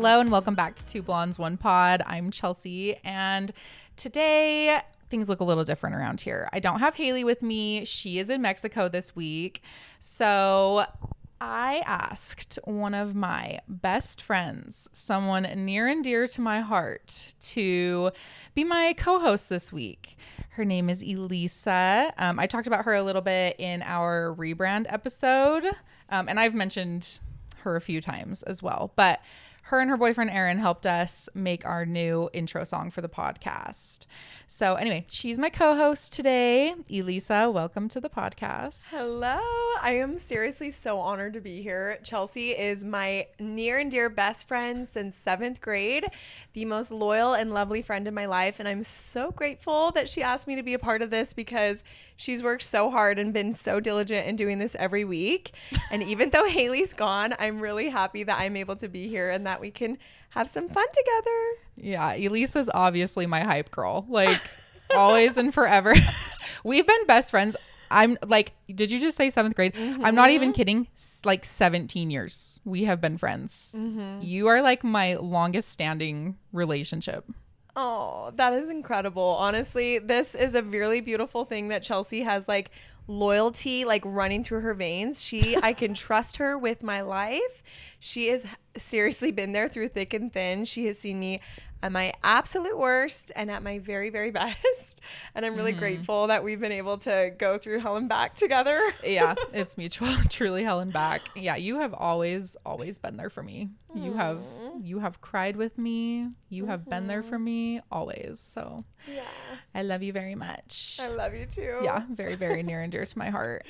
Hello and welcome back to Two Blondes, One Pod. I'm Chelsea, and today things look a little different around here. I don't have Haley with me. She is in Mexico this week. So I asked one of my best friends, someone near and dear to my heart, to be my co-host this week. Her name is Elisa. I talked about her a little bit in our rebrand episode, and I've mentioned her a few times as well. But her and her boyfriend Aaron helped us make our new intro song for the podcast. So anyway, she's my co-host today. Elisa, welcome to the podcast. Hello. I am seriously so honored to be here. Chelsea is my near and dear best friend since 7th grade, the most loyal and lovely friend in my life. And I'm so grateful that she asked me to be a part of this because she's worked so hard and been so diligent in doing this every week. And even though Haley's gone, I'm really happy that I'm able to be here and that we can have some fun together. Yeah, Elisa's obviously my hype girl, like always and forever. We've been best friends. I'm like, did you just say 7th grade? Mm-hmm. I'm not even kidding. Like 17 years we have been friends. Mm-hmm. You are like my longest standing relationship. Oh, that is incredible. Honestly, this is a really beautiful thing that Chelsea has like loyalty like running through her veins. I can trust her with my life. She has seriously been there through thick and thin. She has seen me at my absolute worst and at my very, very best. And I'm really grateful that we've been able to go through hell and back together. Yeah, it's mutual. Truly hell and back. Yeah, you have always been there for me. You have cried with me. You have been there for me always. So yeah, I love you very much. I love you too. Yeah, very, very near and dear to my heart.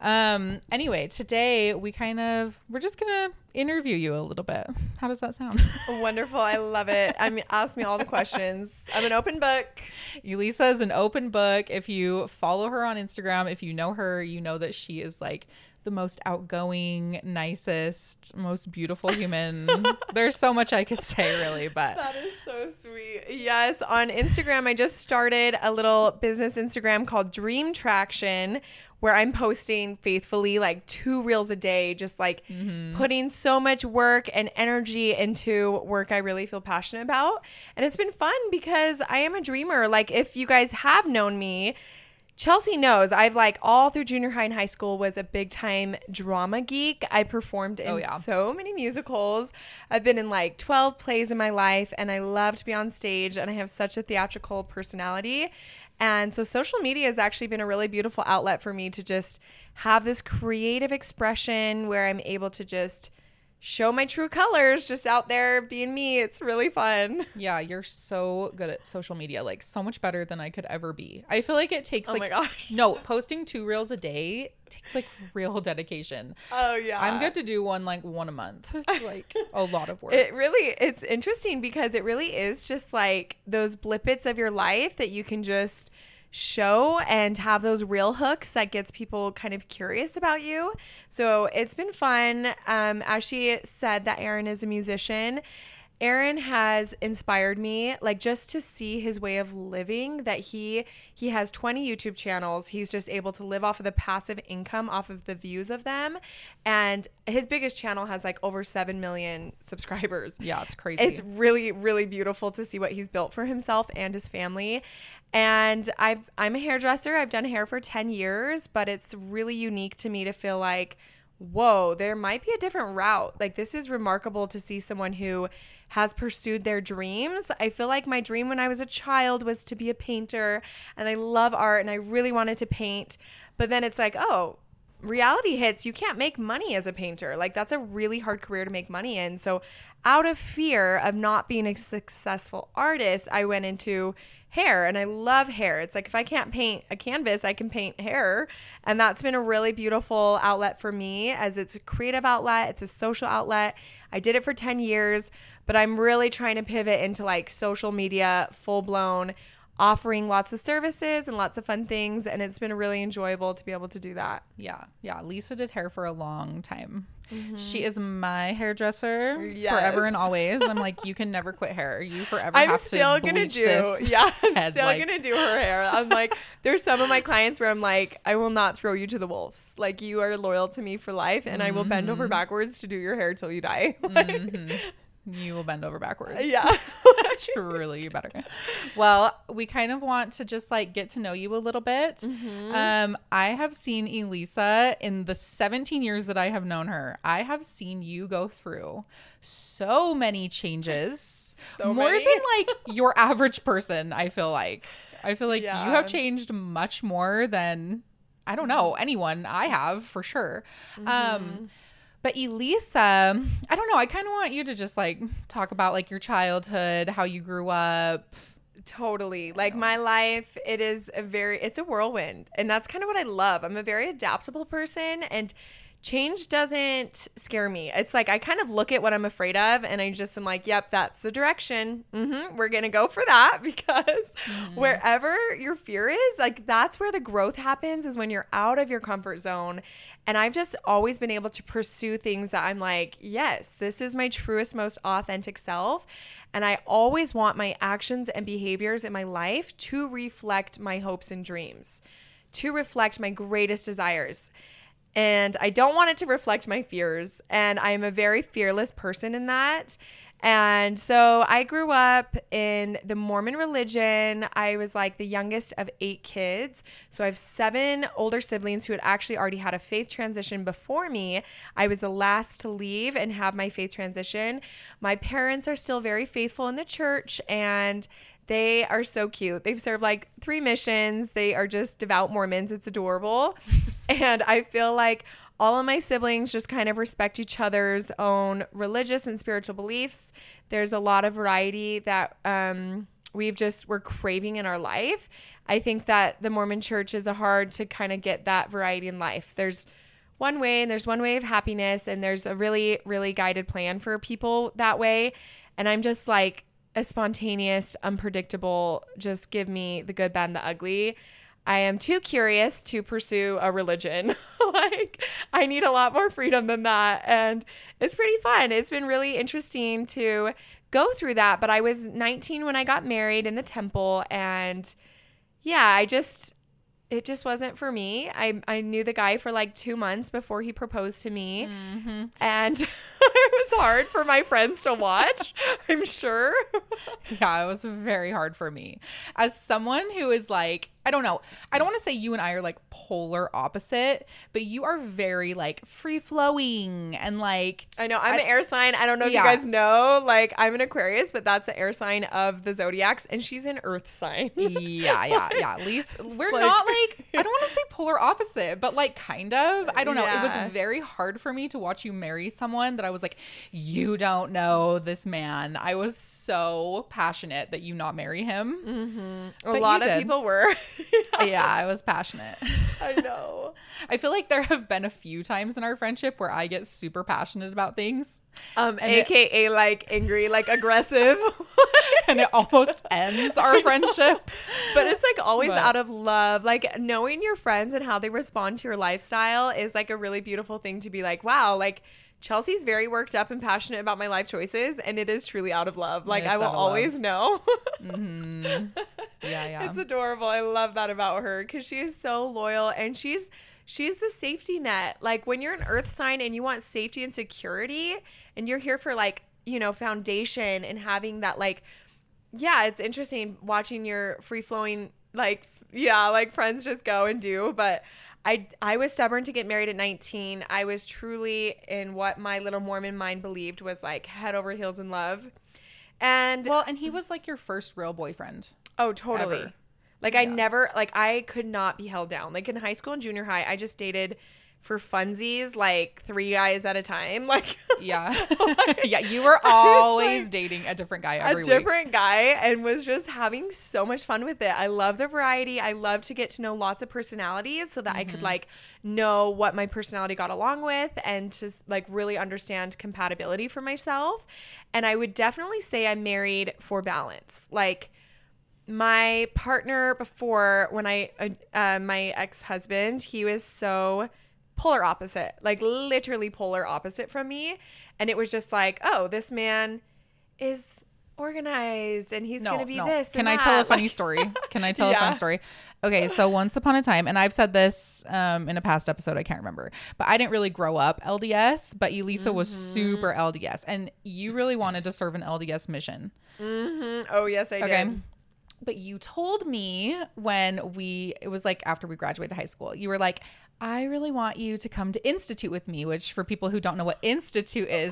Anyway, today we're just gonna interview you a little bit. How does that sound? Wonderful. I love it. Ask me all the questions. I'm an open book. Elisa is an open book. If you follow her on Instagram, if you know her, you know that she is like the most outgoing, nicest, most beautiful human. There's so much I could say, really, but that is so sweet. Yes, on Instagram, I just started a little business Instagram called Dream Traction, where I'm posting faithfully like 2 reels a day, just like putting so much work and energy into work I really feel passionate about. And it's been fun because I am a dreamer. Like, if you guys have known me, Chelsea knows I've like all through junior high and high school was a big time drama geek. I performed in so many musicals. I've been in like 12 plays in my life, and I love to be on stage, and I have such a theatrical personality. And so social media has actually been a really beautiful outlet for me to just have this creative expression where I'm able to just show my true colors just out there being me. It's really fun. Yeah, you're so good at social media, like so much better than I could ever be. I feel like it takes my gosh. No, posting 2 reels a day takes like real dedication. Oh yeah. I'm good to do one a month. It's like a lot of work. It's interesting because it really is just like those blippets of your life that you can just show and have those real hooks that gets people kind of curious about you. So it's been fun. As she said that Aaron is a musician, Aaron has inspired me, like, just to see his way of living, that he has 20 YouTube channels. He's just able to live off of the passive income off of the views of them. And his biggest channel has like over 7 million subscribers. Yeah, it's crazy. It's really, really beautiful to see what he's built for himself and his family. And I'm a hairdresser. I've done hair for 10 years, but it's really unique to me to feel like, whoa, there might be a different route. Like, this is remarkable to see someone who has pursued their dreams. I feel like my dream when I was a child was to be a painter, and I love art and I really wanted to paint. But then it's like, oh, reality hits. You can't make money as a painter. Like, that's a really hard career to make money in. So out of fear of not being a successful artist, I went into hair, and I love hair. It's like, if I can't paint a canvas, I can paint hair. And that's been a really beautiful outlet for me, as it's a creative outlet. It's a social outlet. I did it for 10 years, but I'm really trying to pivot into like social media, full blown, offering lots of services and lots of fun things. And it's been really enjoyable to be able to do that. Yeah. Lisa did hair for a long time. Mm-hmm. She is my hairdresser forever and always. I'm like, you can never quit hair. You forever have to bleach this. Yeah, I'm still gonna do her hair. I'm like, there's some of my clients where I'm like, I will not throw you to the wolves. Like, you are loyal to me for life, and I will bend over backwards to do your hair till you die. Mm-hmm. You will bend over backwards. Yeah. Truly, you better. Well, we kind of want to just like get to know you a little bit. I have seen Elisa in the 17 years that I have known her. I have seen you go through so many changes. More many. than like your average person, I feel like. You have changed much more than, I don't know, anyone. I have, for sure. But Elisa, I don't know. I kind of want you to just like talk about like your childhood, how you grew up. Totally. Like my life, it's a whirlwind. And that's kind of what I love. I'm a very adaptable person, and change doesn't scare me. It's like I kind of look at what I'm afraid of and I just am like, yep, that's the direction. We're going to go for that, because wherever your fear is, like that's where the growth happens, is when you're out of your comfort zone. And I've just always been able to pursue things that I'm like, yes, this is my truest, most authentic self. And I always want my actions and behaviors in my life to reflect my hopes and dreams, to reflect my greatest desires. And I don't want it to reflect my fears. And I'm a very fearless person in that. And so I grew up in the Mormon religion. I was like the youngest of 8 kids. So I have 7 older siblings who had actually already had a faith transition before me. I was the last to leave and have my faith transition. My parents are still very faithful in the church, and they are so cute. They've served like 3 missions. They are just devout Mormons. It's adorable. And I feel like all of my siblings just kind of respect each other's own religious and spiritual beliefs. There's a lot of variety that we're craving in our life. I think that the Mormon church is hard to kind of get that variety in life. There's one way, and there's one way of happiness, and there's a really, really guided plan for people that way. And I'm just like a spontaneous, unpredictable, just give me the good, bad, and the ugly. I am too curious to pursue a religion. Like, I need a lot more freedom than that. And it's pretty fun. It's been really interesting to go through that. But I was 19 when I got married in the temple. And yeah, it just wasn't for me. I knew the guy for like 2 months before he proposed to me. And it was hard for my friends to watch, I'm sure. Yeah, it was very hard for me. As someone who is like, I don't know. I don't want to say you and I are like polar opposite, but you are very like free flowing and like. I know. I'm an air sign. I don't know if you guys know. Like, I'm an Aquarius, but that's the air sign of the zodiacs, and she's an earth sign. Yeah. At least we're not like, I don't want to say polar opposite, but like kind of. I don't know. It was very hard for me to watch you marry someone that I was like, you don't know this man. I was so passionate that you not marry him. A lot of people were. Yeah, I was passionate. I know. I feel like there have been a few times in our friendship where I get super passionate about things. AKA like angry, like aggressive. And it almost ends our friendship. But it's like always out of love. Like knowing your friends and how they respond to your lifestyle is like a really beautiful thing to be like, wow, like Chelsea's very worked up and passionate about my life choices, and it is truly out of love. Like I will always know. Yeah. It's adorable. I love that about her, because she is so loyal, and she's the safety net. Like when you're an earth sign and you want safety and security, and you're here for like, you know, foundation and having that like, yeah, it's interesting watching your free flowing, like, yeah, like friends just go and do. But I was stubborn to get married at 19. I was truly in what my little Mormon mind believed was like head over heels in love. And he was like your first real boyfriend. Oh, totally. Ever. Like I never, like I could not be held down. Like in high school and junior high, I just dated for funsies, like 3 guys at a time. Like, yeah. Yeah. You were always like, dating a different guy every week. A different guy, and was just having so much fun with it. I love the variety. I love to get to know lots of personalities so that I could like know what my personality got along with, and to like really understand compatibility for myself. And I would definitely say I'm married for balance. Like, my partner before, when my ex-husband, he was so polar opposite, like literally polar opposite from me. And it was just like, oh, this man is organized and he's No, going to be no. this. Can and I tell a that. funny story? Can I tell a funny story? Okay, so once upon a time, and I've said this in a past episode, I can't remember, but I didn't really grow up LDS, but Elisa was super LDS, and you really wanted to serve an LDS mission. Oh, yes, I did. But you told me it was like after we graduated high school, you were like, I really want you to come to Institute with me, which for people who don't know what Institute is,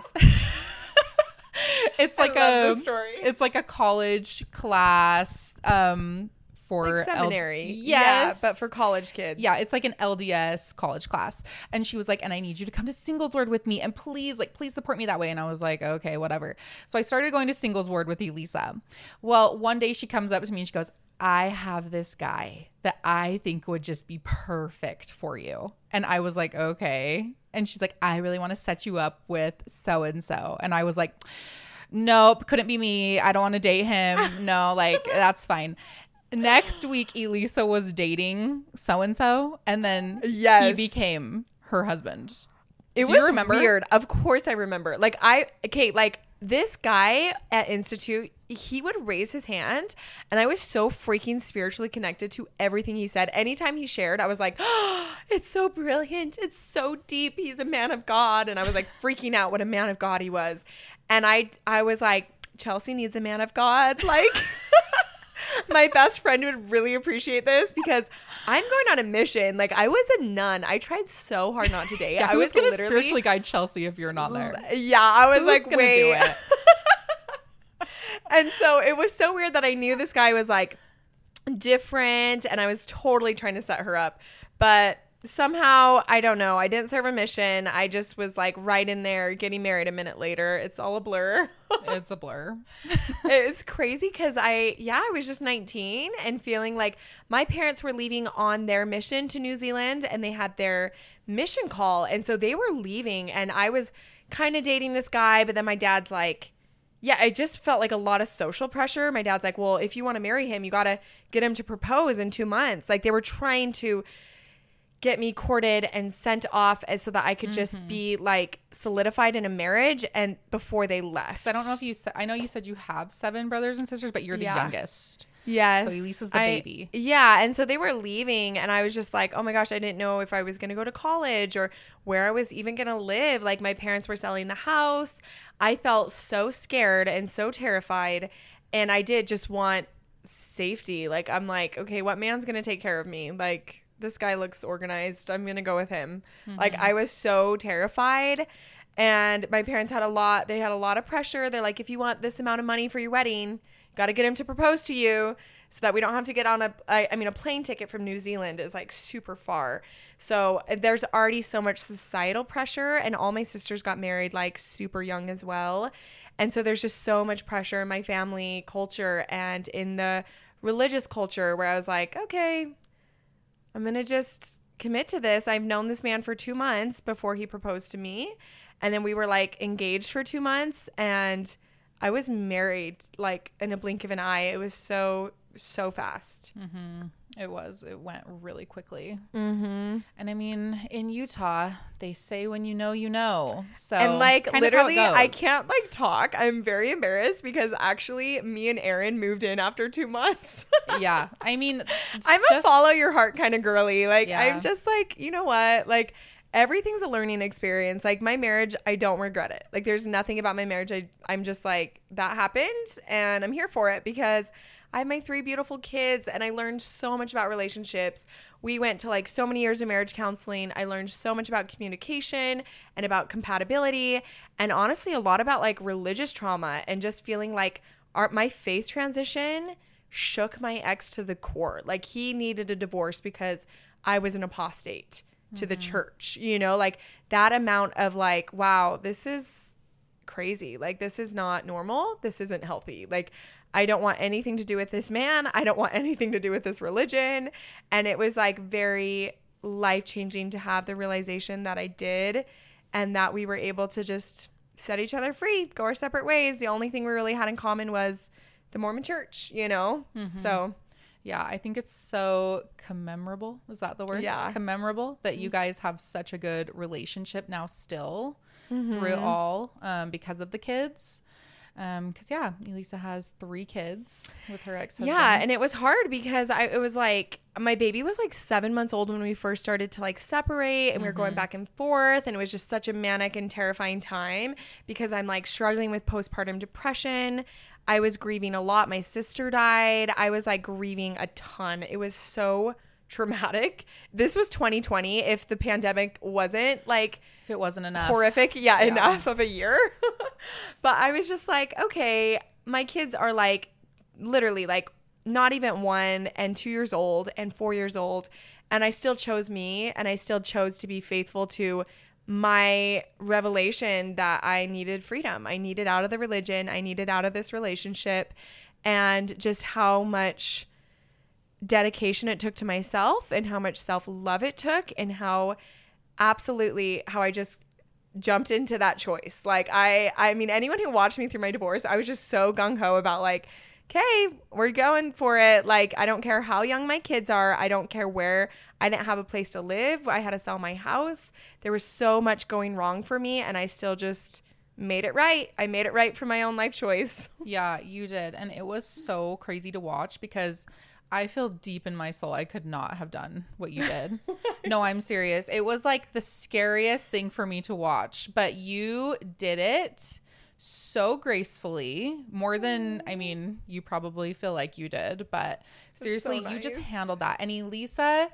it's like it's like a college class for like seminary. Yes. Yeah, but for college kids. Yeah, it's like an LDS college class. And she was like, and I need you to come to Singles Ward with me and please support me that way. And I was like, okay, whatever. So I started going to Singles Ward with Elisa. Well, one day she comes up to me and she goes, I have this guy that I think would just be perfect for you. And I was like, okay. And she's like, I really want to set you up with so-and-so. And I was like, nope, couldn't be me. I don't want to date him. No, like, that's fine. Next week, Elisa was dating so-and-so, and then he became her husband. It was weird. Of course I remember. Like, this guy at Institute, he would raise his hand, and I was so freaking spiritually connected to everything he said. Anytime he shared, I was like, oh, it's so brilliant. It's so deep. He's a man of God. And I was like freaking out what a man of God he was. And I was like, Chelsea needs a man of God. Like... My best friend would really appreciate this because I'm going on a mission. Like, I was a nun. I tried so hard not to date. Yeah, I was going to spiritually guide Chelsea if you're not there? Yeah, I was like, gonna wait. do it? And so it was so weird that I knew this guy was like different and I was totally trying to set her up. But somehow, I don't know, I didn't serve a mission. I just was like right in there getting married a minute later. It's all a blur. It's a blur. It's crazy because I was just 19 and feeling like my parents were leaving on their mission to New Zealand and they had their mission call. And so they were leaving and I was kind of dating this guy. But then my dad's like, yeah, I just felt like a lot of social pressure. My dad's like, well, if you want to marry him, you got to get him to propose in 2 months. Like they were trying to get me courted and sent off so that I could just be like solidified in a marriage and before they left. So I don't know if you said, I know you said you have 7 brothers and sisters, but you're the youngest. Yes. So Elisa's the baby. Yeah. And so they were leaving and I was just like, oh my gosh, I didn't know if I was going to go to college or where I was even going to live. Like my parents were selling the house. I felt so scared and so terrified. And I did just want safety. Like, I'm like, okay, what man's going to take care of me? Like, this guy looks organized. I'm going to go with him. Like, I was so terrified. And my parents had a lot of pressure. They're like, if you want this amount of money for your wedding, got to get him to propose to you so that we don't have to get on a plane ticket from New Zealand is like super far. So there's already so much societal pressure. And all my sisters got married like super young as well. And so there's just so much pressure in my family culture and in the religious culture where I was like, okay, I'm going to just commit to this. I've known this man for 2 months before he proposed to me. And then we were like engaged for 2 months and I was married like in a blink of an eye. It was so fast. It went really quickly. And I mean, in Utah, they say when you know, you know. So and like literally, I can't like talk. I'm very embarrassed because actually me and Aaron moved in after 2 months. Yeah. I mean, I'm a follow your heart kind of girly. Like Yeah. I'm just like, you know what? Like everything's a learning experience. Like my marriage, I don't regret it. Like there's nothing about my marriage. I'm just like, that happened and I'm here for it because I have my 3 beautiful kids and I learned so much about relationships. We went to like so many years of marriage counseling. I learned so much about communication and about compatibility and honestly a lot about like religious trauma and just feeling like my faith transition shook my ex to the core. Like he needed a divorce because I was an apostate to the church, you know, like that amount of like, wow, this is crazy. Like this is not normal. This isn't healthy. Like I don't want anything to do with this man. I don't want anything to do with this religion. And it was like very life-changing to have the realization that I did and that we were able to just set each other free, go our separate ways. The only thing we really had in common was the Mormon church, you know? So yeah, I think it's so commemorable. Is that the word? Yeah. Commemorable that you guys have such a good relationship now still through it all because of the kids. Because yeah, Elisa has 3 kids with her ex-husband. Yeah, and it was hard because it was like my baby was like 7 months old when we first started to like separate, and we were going back and forth, and it was just such a manic and terrifying time because I'm like struggling with postpartum depression. I was grieving a lot. My sister died. I was like grieving a ton. It was so traumatic. This was 2020. If the pandemic wasn't like, if it wasn't enough horrific, enough of a year. But I was just like, okay, my kids are like literally like not even 1 and 2 years old and 4 years old, and I still chose me, and I still chose to be faithful to my revelation that I needed freedom. I needed out of the religion. I needed out of this relationship, and just how much dedication it took to myself and how much self-love it took, and how I just jumped into that choice. Like I mean, anyone who watched me through my divorce, I was just so gung-ho about like, okay, we're going for it. Like, I don't care how young my kids are. I don't care where. I didn't have a place to live. I had to sell my house. There was so much going wrong for me, and I still just made it right. I made it right for my own life choice. Yeah, you did. And it was so crazy to watch because I feel deep in my soul I could not have done what you did. No, I'm serious. It was like the scariest thing for me to watch, but you did it so gracefully, more than, I mean, you probably feel like you did, but seriously, so you just nice. handled that. And Elisa,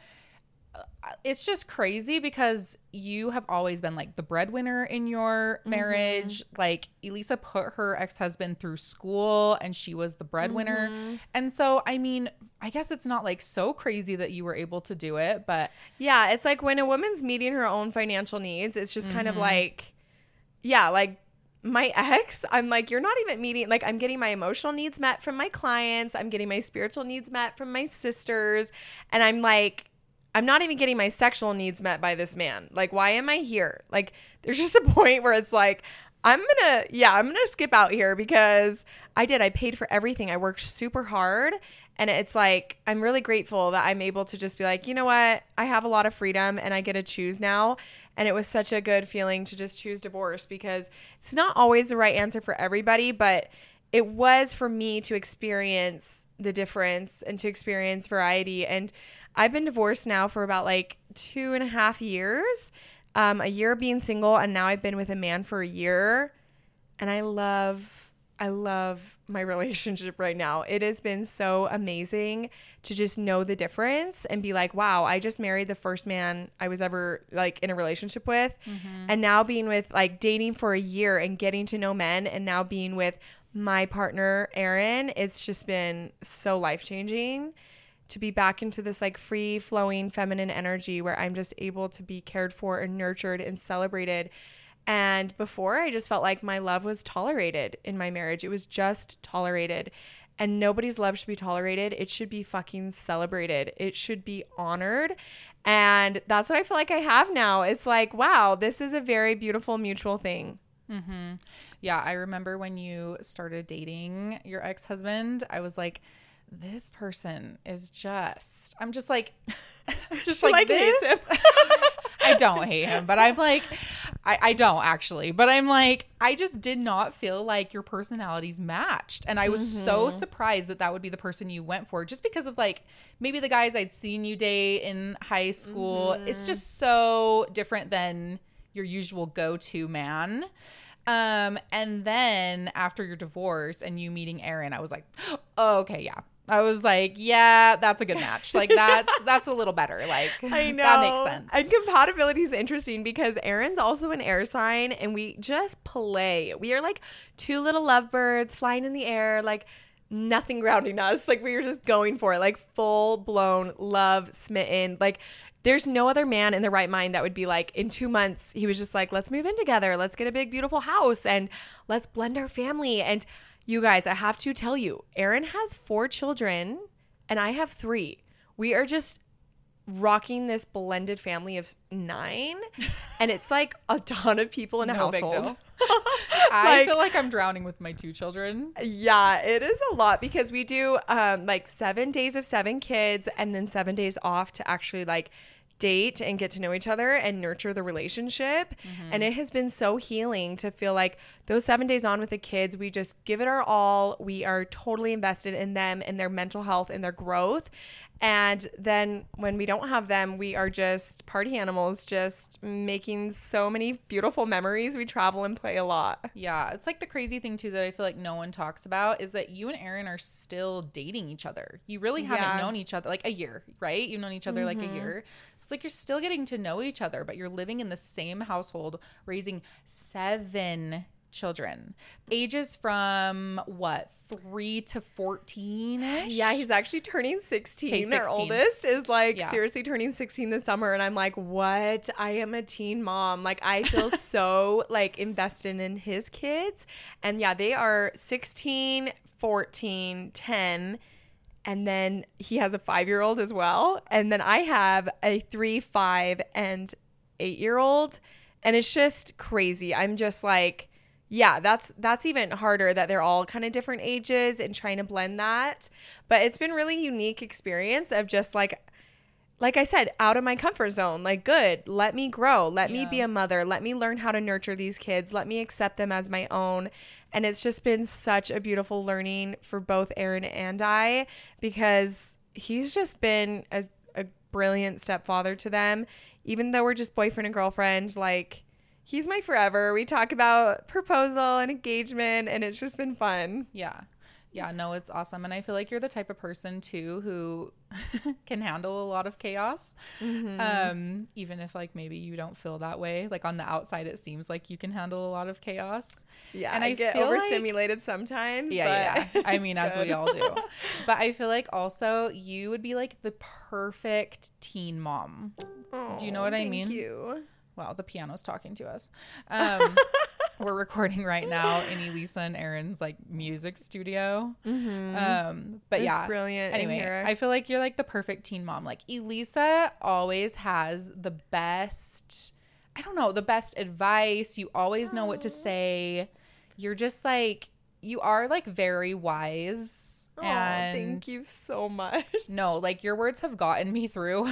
it's just crazy because you have always been like the breadwinner in your marriage. Like, Elisa put her ex-husband through school and she was the breadwinner. And so, I mean, I guess it's not like so crazy that you were able to do it, but yeah, it's like when a woman's meeting her own financial needs, it's just kind of like, yeah, like my ex, I'm like, you're not even meeting, like, I'm getting my emotional needs met from my clients. I'm getting my spiritual needs met from my sisters. And I'm like, I'm not even getting my sexual needs met by this man. Like, why am I here? Like, there's just a point where it's like, I'm going to skip out here because I paid for everything. I worked super hard. And it's like, I'm really grateful that I'm able to just be like, you know what? I have a lot of freedom and I get to choose now. And it was such a good feeling to just choose divorce because it's not always the right answer for everybody, but it was for me to experience the difference and to experience variety. And I've been divorced now for about like 2.5 years, a year being single. And now I've been with a man for a year. And I love my relationship right now. It has been so amazing to just know the difference and be like, wow, I just married the first man I was ever like in a relationship with. And now being with like dating for a year and getting to know men, and now being with my partner, Aaron, it's just been so life-changing to be back into this like free flowing feminine energy where I'm just able to be cared for and nurtured and celebrated. And before, I just felt like my love was tolerated in my marriage. It was just tolerated. And nobody's love should be tolerated. It should be fucking celebrated. It should be honored. And that's what I feel like I have now. It's like, wow, this is a very beautiful mutual thing. Yeah, I remember when you started dating your ex-husband, I was like, this person is just, I'm just like, just like this. Hates him. I don't hate him, but I'm like, I don't actually, but I'm like, I just did not feel like your personalities matched. And I was so surprised that that would be the person you went for, just because of like maybe the guys I'd seen you date in high school. It's just so different than your usual go-to man. And then after your divorce and you meeting Aaron, I was like, oh, okay, yeah. I was like, yeah, that's a good match. Like that's a little better. Like, I know. That makes sense. And compatibility is interesting because Aaron's also an air sign and we just play. We are like two little lovebirds flying in the air, like nothing grounding us. Like we were just going for it, like full blown love smitten. Like there's no other man in the right mind that would be like, in 2 months, he was just like, let's move in together. Let's get a big, beautiful house and let's blend our family. And you guys, I have to tell you, Aaron has 4 children and I have 3. We are just rocking this blended family of 9. And it's like a ton of people in a No big household. deal. I feel like I'm drowning with my 2 children. Yeah, it is a lot because we do like 7 days of 7 kids and then 7 days off to actually like date and get to know each other and nurture the relationship. And it has been so healing to feel like those 7 days on with the kids, we just give it our all. We are totally invested in them and their mental health and their growth. And then when we don't have them, we are just party animals, just making so many beautiful memories. We travel and play a lot. Yeah, it's like the crazy thing too that I feel like no one talks about is that you and Aaron are still dating each other. You really haven't known each other like a year, right? You've known each other like a year. So it's like you're still getting to know each other, but you're living in the same household, raising 7 children, ages from what, 3 to 14ish. Yeah, he's actually turning 16. Okay, 16. Our oldest is like seriously turning 16 this summer, and I'm like, what? I am a teen mom. Like, I feel so like invested in his kids. And yeah, they are 16, 14, 10. And then he has a 5-year-old as well. And then I have a 3, 5, and 8-year-old. And it's just crazy. I'm just like, yeah, that's even harder that they're all kind of different ages and trying to blend that. But it's been really unique experience of just like I said, out of my comfort zone. Like, good, let me grow. Let me be a mother. Let me learn how to nurture these kids. Let me accept them as my own. And it's just been such a beautiful learning for both Aaron and I, because he's just been a brilliant stepfather to them. Even though we're just boyfriend and girlfriend, like, he's my forever. We talk about proposal and engagement, and it's just been fun. Yeah. Yeah, no, it's awesome. And I feel like you're the type of person too who can handle a lot of chaos. Even if like maybe you don't feel that way. Like on the outside it seems like you can handle a lot of chaos. Yeah, and I get overstimulated sometimes. Yeah, but I mean, as we all do. But I feel like also you would be like the perfect teen mom. Do you know what I mean? Thank you. Wow, the piano's talking to us. We're recording right now in Elisa and Aaron's like music studio. But it's yeah, brilliant. Anyway, I feel like you're like the perfect teen mom. Like Elisa always has the best, I don't know, the best advice. You always know what to say. You're just like, you are like very wise. And thank you so much. No, like your words have gotten me through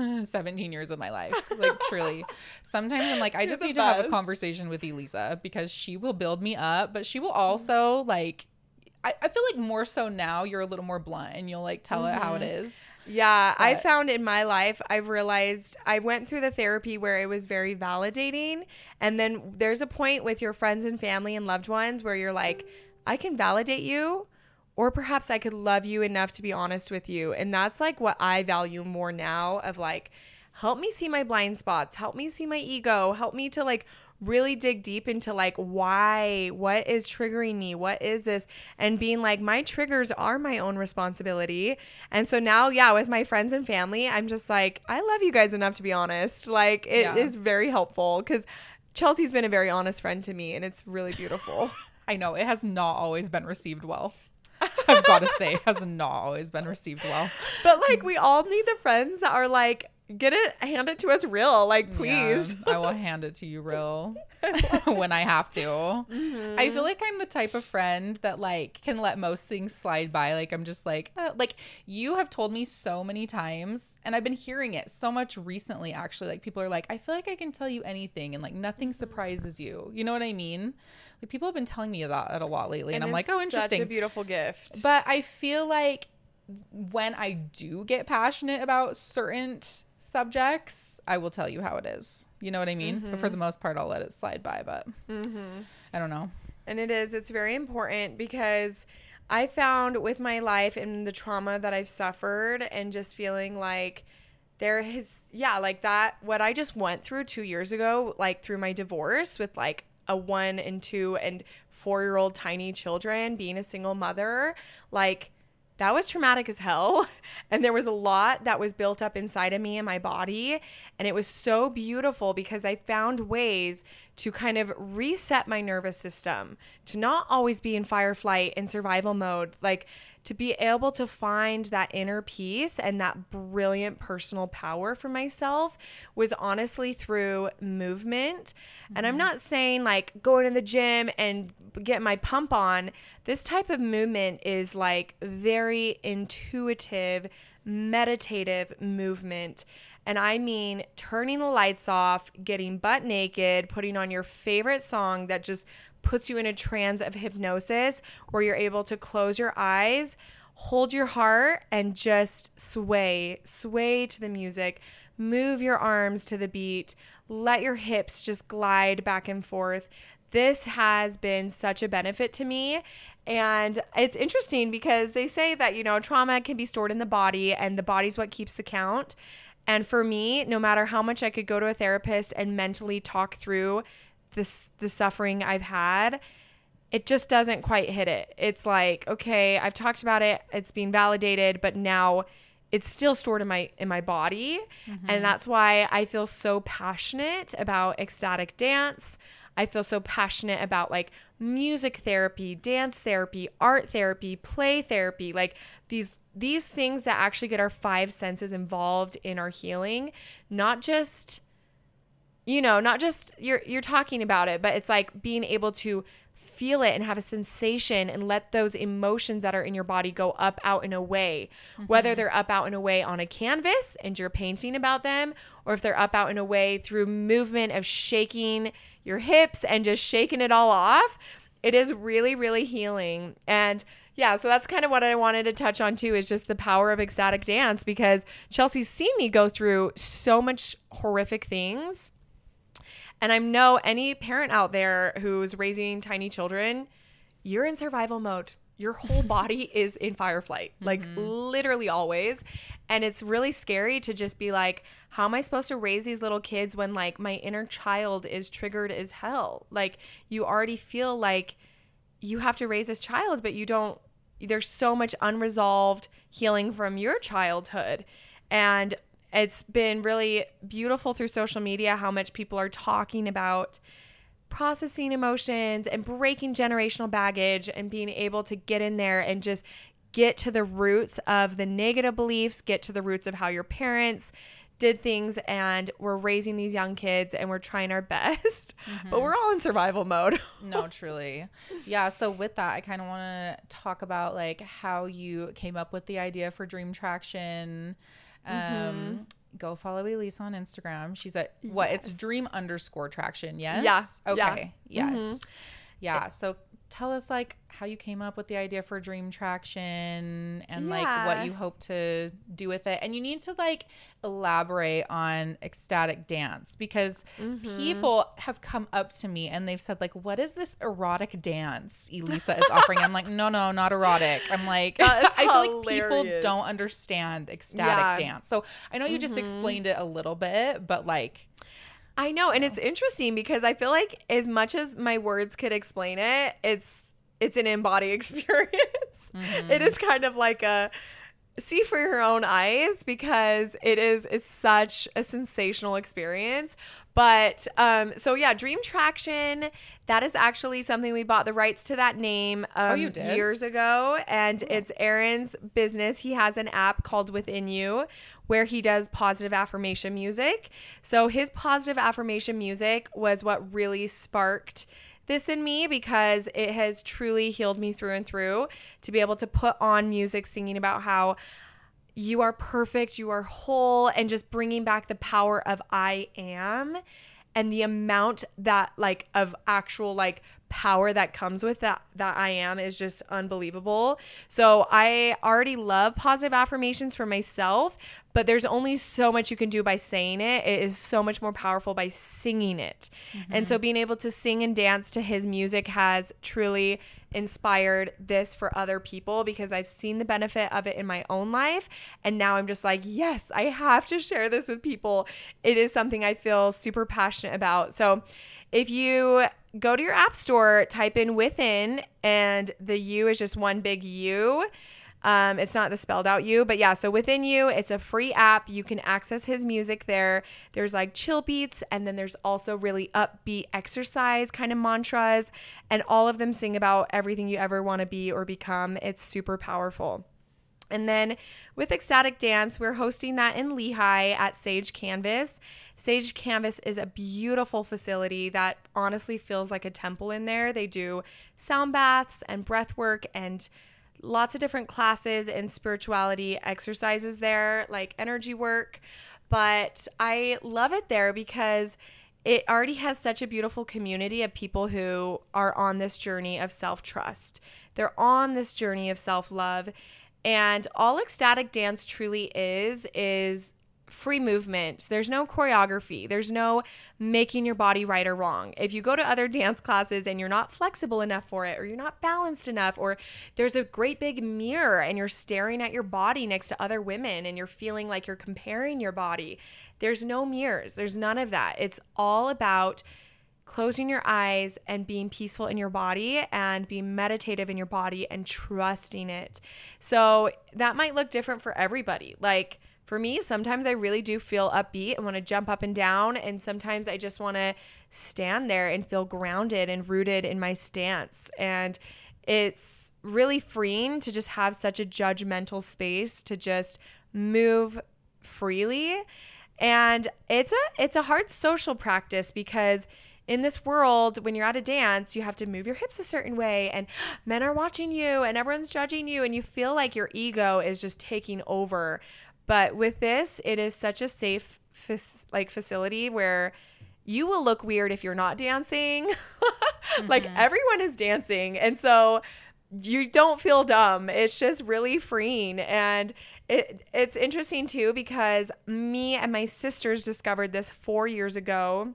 17 years of my life. Like truly. Sometimes I'm like, I just need to have a conversation with Elisa because she will build me up, but she will also like, I feel like more so now you're a little more blunt and you'll like tell it how it is. Yeah, I found in my life, I've realized I went through the therapy where it was very validating. And then there's a point with your friends and family and loved ones where you're like, I can validate you. Or perhaps I could love you enough to be honest with you. And that's like what I value more now, of like, help me see my blind spots. Help me see my ego. Help me to like really dig deep into like, why, what is triggering me? What is this? And being like, my triggers are my own responsibility. And so now, yeah, with my friends and family, I'm just like, I love you guys enough to be honest. Like it is very helpful because Chelsea's been a very honest friend to me and it's really beautiful. I know it has not always been received well. I've got to say, has not always been received well. But like, we all need the friends that are like, hand it to us real, like, please. Yeah, I will hand it to you real when I have to. I feel like I'm the type of friend that like can let most things slide by. Like I'm just like you have told me so many times, and I've been hearing it so much recently actually. Like people are like, I feel like I can tell you anything and like nothing surprises you. You know what I mean? Like people have been telling me that a lot lately, and I'm like, oh, interesting. Such a beautiful gift. But I feel like when I do get passionate about certain subjects, I will tell you how it is. You know what I mean? But for the most part, I'll let it slide by. But I don't know. And it's very important because I found with my life and the trauma that I've suffered and just feeling like like that, what I just went through 2 years ago, like through my divorce with like a 1 and 2 and 4-year-old tiny children, being a single mother, like that was traumatic as hell. And there was a lot that was built up inside of me and my body. And it was so beautiful because I found ways to kind of reset my nervous system, to not always be in fight or flight and survival mode, like to be able to find that inner peace and that brilliant personal power for myself was honestly through movement. And I'm not saying like going to the gym and get my pump on. This type of movement is like very intuitive, meditative movement. And I mean turning the lights off, getting butt naked, putting on your favorite song that just puts you in a trance of hypnosis where you're able to close your eyes, hold your heart, and just sway to the music. Move your arms to the beat. Let your hips just glide back and forth. This has been such a benefit to me. And it's interesting because they say that, trauma can be stored in the body and the body's what keeps the count. And for me, no matter how much I could go to a therapist and mentally talk through the suffering I've had, it just doesn't quite hit it. It's like, okay, I've talked about it. It's being validated, but now it's still stored in my body. And that's why I feel so passionate about ecstatic dance. I feel so passionate about like music therapy, dance therapy, art therapy, play therapy, like these things that actually get our five senses involved in our healing, not just you're talking about it, but it's like being able to feel it and have a sensation and let those emotions that are in your body go up, out, and away, whether they're up, out, and away on a canvas and you're painting about them, or if they're up, out, and away through movement of shaking your hips and just shaking it all off. It is really, really healing. And yeah, so that's kind of what I wanted to touch on too, is just the power of ecstatic dance, because Chelsea's seen me go through so much horrific things. And I know any parent out there who's raising tiny children, you're in survival mode. Your whole body is in fight or flight, like literally always. And it's really scary to just be like, how am I supposed to raise these little kids when like my inner child is triggered as hell? Like you already feel like you have to raise this child, but you don't, there's so much unresolved healing from your childhood. And it's been really beautiful through social media how much people are talking about processing emotions and breaking generational baggage and being able to get in there and just get to the roots of the negative beliefs, get to the roots of how your parents did things, and we're raising these young kids and we're trying our best, but we're all in survival mode. No, truly. Yeah. So with that, I kind of want to talk about like how you came up with the idea for Dream Traction. Go follow Elisa on Instagram. She's at what? It's dream_traction. Yes. Yeah. Okay. Yeah. Yes. Yeah. So tell us like how you came up with the idea for Dream Traction and like what you hope to do with it. And you need to like elaborate on ecstatic dance, because people have come up to me and they've said like, what is this erotic dance Elisa is offering? I'm like, no, not erotic. I'm like, I feel like people don't understand ecstatic dance. So I know you just explained it a little bit, but like, I know. And it's interesting because I feel like as much as my words could explain it, it's an in-body experience. It is kind of like a see for your own eyes, because it's such a sensational experience. But so yeah, Dream Traction, that is actually something we bought the rights to that name you did? years ago. And it's Aaron's business. He has an app called Within You where he does positive affirmation music. So his positive affirmation music was what really sparked this in me, because it has truly healed me through and through to be able to put on music singing about how you are perfect, you are whole, and just bringing back the power of I am, and the amount that like of actual like power that comes with that I am is just unbelievable. So I already love positive affirmations for myself, but there's only so much you can do by saying it. It is so much more powerful by singing it. And so being able to sing and dance to his music has truly inspired this for other people, because I've seen the benefit of it in my own life. And now I'm just like, yes, I have to share this with people. It is something I feel super passionate about. So if you go to your app store, type in Within, and the U is just one big U. It's not the spelled out U, but yeah, so Within You, it's a free app. You can access his music there. There's like chill beats, and then there's also really upbeat exercise kind of mantras, and all of them sing about everything you ever want to be or become. It's super powerful. And then with Ecstatic Dance, we're hosting that in Lehigh at Sage Canvas. Sage Canvas is a beautiful facility that honestly feels like a temple in there. They do sound baths and breath work and lots of different classes and spirituality exercises there, like energy work. But I love it there because it already has such a beautiful community of people who are on this journey of self-trust. They're on this journey of self-love. And all ecstatic dance truly is free movement. There's no choreography. There's no making your body right or wrong. If you go to other dance classes and you're not flexible enough for it, or you're not balanced enough, or there's a great big mirror and you're staring at your body next to other women and you're feeling like you're comparing your body, there's no mirrors. There's none of that. It's all about closing your eyes and being peaceful in your body and being meditative in your body and trusting it. So that might look different for everybody. Like, for me, sometimes I really do feel upbeat and want to jump up and down. And sometimes I just want to stand there and feel grounded and rooted in my stance. And it's really freeing to just have such a judgmental space to just move freely. And it's a hard social practice because in this world, when you're at a dance, you have to move your hips a certain way and men are watching you and everyone's judging you and you feel like your ego is just taking over. But with this, it is such a safe facility where you will look weird if you're not dancing. Like everyone is dancing. And so you don't feel dumb. It's just really freeing. And it's interesting too because me and my sisters discovered this 4 years ago.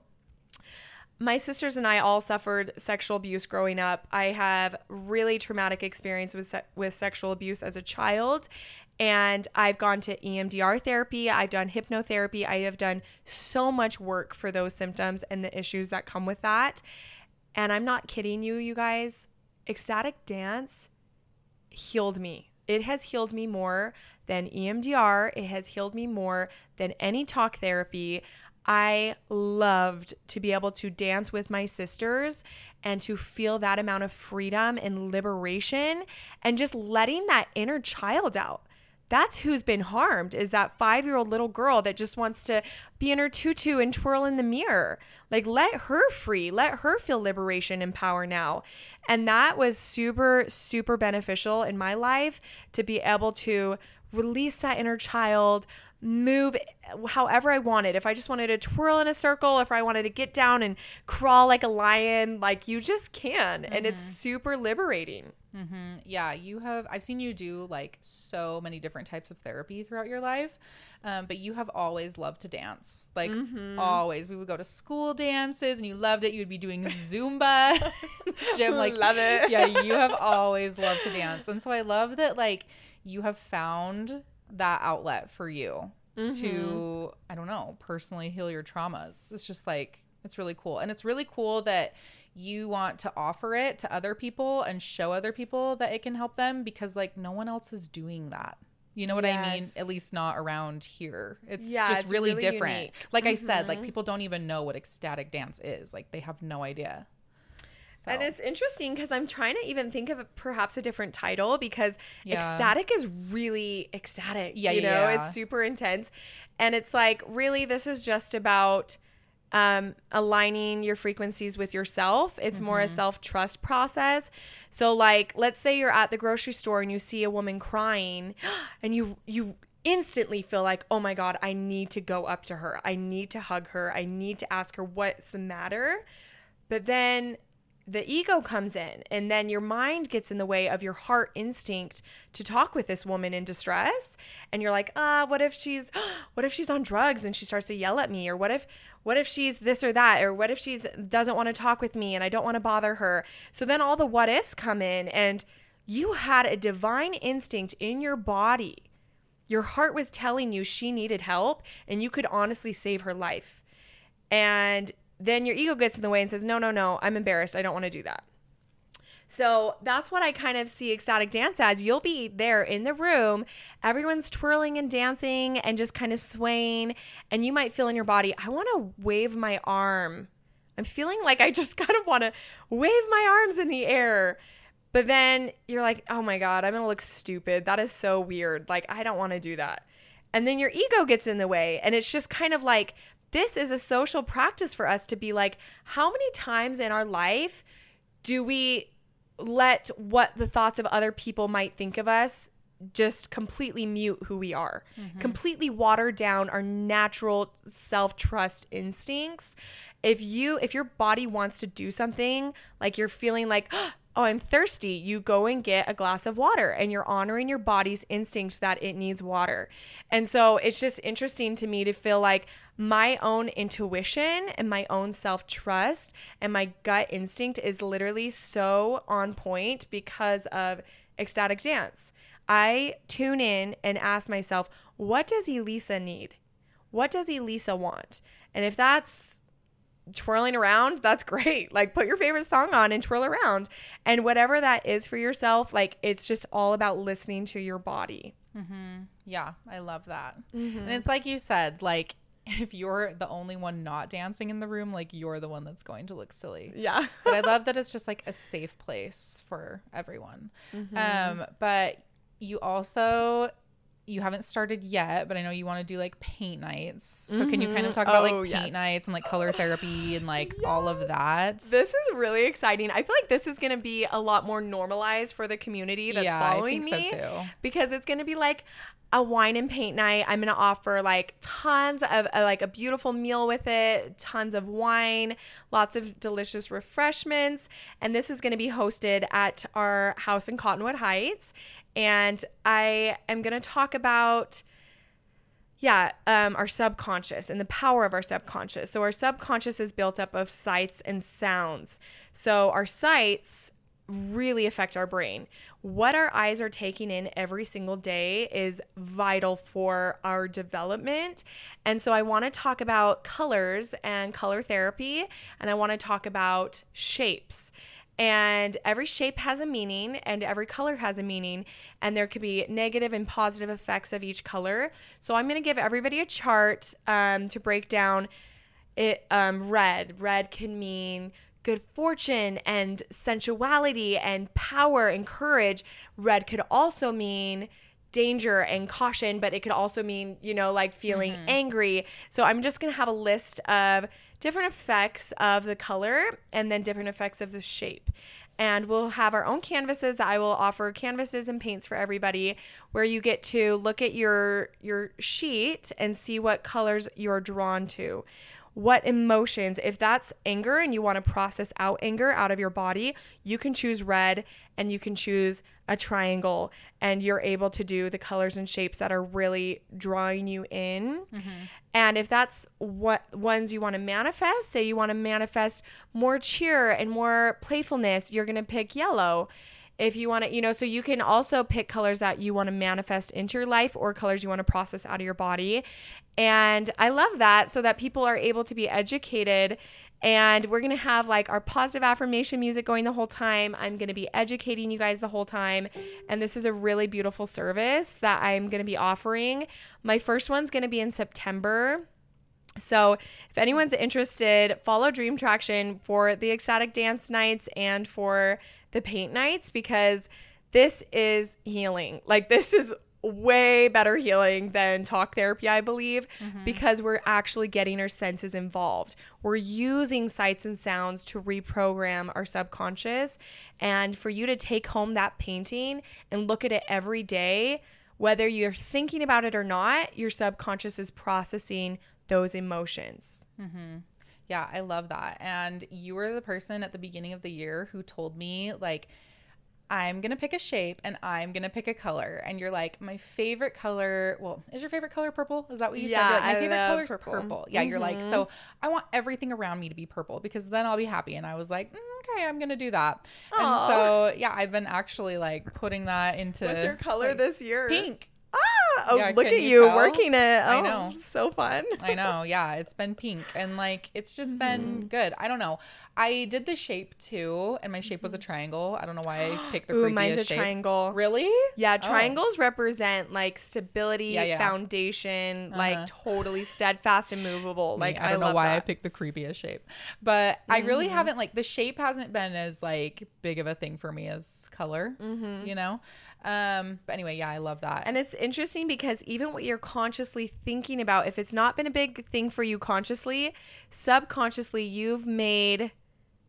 My sisters and I all suffered sexual abuse growing up. I have really traumatic experience with sexual abuse as a child. And I've gone to EMDR therapy. I've done hypnotherapy. I have done so much work for those symptoms and the issues that come with that. And I'm not kidding you, you guys. Ecstatic dance healed me. It has healed me more than EMDR. It has healed me more than any talk therapy. I loved to be able to dance with my sisters and to feel that amount of freedom and liberation and just letting that inner child out. That's who's been harmed, is that 5-year-old little girl that just wants to be in her tutu and twirl in the mirror. Like, let her free. Let her feel liberation and power now. And that was super, super beneficial in my life to be able to release that inner child, move however I wanted. If I just wanted to twirl in a circle, if I wanted to get down and crawl like a lion, like you just can. And it's super liberating. Yeah, I've seen you do like so many different types of therapy throughout your life, but you have always loved to dance. Like always. We would go to school dances and you loved it. You would be doing Zumba. Gym, like, love it. Yeah, you have always loved to dance. And so I love that like you have found that outlet for you to, I don't know, personally heal your traumas. It's just like, it's really cool. And it's really cool that you want to offer it to other people and show other people that it can help them because like no one else is doing that. You know what I mean? At least not around here. It's just really different. Unique. Like I said, like people don't even know what ecstatic dance is. Like they have no idea. So. And it's interesting because I'm trying to even think of perhaps a different title because ecstatic is really ecstatic. Yeah, you know, it's super intense. And it's like, really, this is just about aligning your frequencies with yourself. It's more a self-trust process. So like, let's say you're at the grocery store and you see a woman crying and you instantly feel like, oh my God, I need to go up to her. I need to hug her. I need to ask her what's the matter. But then the ego comes in and then your mind gets in the way of your heart instinct to talk with this woman in distress. And you're like, what if she's on drugs and she starts to yell at me? Or what if she's this or that? Or what if she doesn't want to talk with me and I don't want to bother her? So then all the what ifs come in and you had a divine instinct in your body. Your heart was telling you she needed help and you could honestly save her life. And then your ego gets in the way and says, no, I'm embarrassed. I don't want to do that. So that's what I kind of see ecstatic dance as. You'll be there in the room. Everyone's twirling and dancing and just kind of swaying. And you might feel in your body, I want to wave my arm. I'm feeling like I just kind of want to wave my arms in the air. But then you're like, oh my God, I'm going to look stupid. That is so weird. Like, I don't want to do that. And then your ego gets in the way. And it's just kind of like, this is a social practice for us to be like, how many times in our life do we let what the thoughts of other people might think of us just completely mute who we are, completely water down our natural self-trust instincts. If your body wants to do something, like you're feeling like, oh, I'm thirsty, you go and get a glass of water, and you're honoring your body's instinct that it needs water. And so it's just interesting to me to feel like my own intuition and my own self-trust and my gut instinct is literally so on point because of ecstatic dance. I tune in and ask myself, what does Elisa need? What does Elisa want? And if that's twirling around, that's great. Like, put your favorite song on and twirl around. And whatever that is for yourself, like, it's just all about listening to your body. Yeah, I love that. And it's like you said, like, if you're the only one not dancing in the room, like, you're the one that's going to look silly. Yeah. But I love that it's just like a safe place for everyone. But you haven't started yet, but I know you want to do like paint nights. So can you kind of talk about like paint nights and like color therapy and like all of that? This is really exciting. I feel like this is going to be a lot more normalized for the community that's following me. I think so too. Because it's going to be like a wine and paint night. I'm going to offer like tons of like a beautiful meal with it, tons of wine, lots of delicious refreshments. And this is going to be hosted at our house in Cottonwood Heights. And I am going to talk about, our subconscious and the power of our subconscious. So our subconscious is built up of sights and sounds. So our sights really affect our brain. What our eyes are taking in every single day is vital for our development. And so I want to talk about colors and color therapy, and I want to talk about shapes. And every shape has a meaning and every color has a meaning, and there could be negative and positive effects of each color. So I'm going to give everybody a chart to break down it. Red can mean good fortune and sensuality and power and courage. Red could also mean danger and caution, but it could also mean, like feeling angry. So I'm just going to have a list of different effects of the color and then different effects of the shape. And we'll have our own canvases that I will offer canvases and paints for everybody, where you get to look at your sheet and see what colors you're drawn to. What emotions, if that's anger and you want to process out anger out of your body, you can choose red and you can choose a triangle, and you're able to do the colors and shapes that are really drawing you in. And if that's what ones you want to manifest, say you want to manifest more cheer and more playfulness, you're going to pick yellow. If you want to, so you can also pick colors that you want to manifest into your life or colors you want to process out of your body. And I love that, so that people are able to be educated. And we're going to have like our positive affirmation music going the whole time. I'm going to be educating you guys the whole time. And this is a really beautiful service that I'm going to be offering. My first one's going to be in September. So if anyone's interested, follow Dream Traction for the ecstatic dance nights and for the paint nights, because this is healing. Like, this is way better healing than talk therapy, I believe, because we're actually getting our senses involved. We're using sights and sounds to reprogram our subconscious. And for you to take home that painting and look at it every day, whether you're thinking about it or not, your subconscious is processing those emotions. Yeah, I love that. And you were the person at the beginning of the year who told me, like, I'm going to pick a shape and I'm going to pick a color. And you're like, my favorite color, well, is your favorite color purple? Is that what you said? You're like, my favorite color is purple. Yeah, you're like, so I want everything around me to be purple because then I'll be happy. And I was like, okay, I'm going to do that. Aww. And so, yeah, I've been actually like putting that into. What's your color like, this year? Pink. Oh, yeah, look at you working it. Oh, I know. So fun. I know. Yeah. It's been pink. And like, it's just been good. I don't know. I did the shape too. And my shape was a triangle. I don't know why I picked the creepiest mine's a shape. triangle. Really? Yeah. Triangles represent like stability, foundation, like totally steadfast and movable. Like, I don't know why I picked the creepiest shape, but I really haven't, like, the shape hasn't been as like big of a thing for me as color, you know? But anyway, yeah, I love that. And it's interesting because even what you're consciously thinking about, if it's not been a big thing for you consciously, subconsciously you've made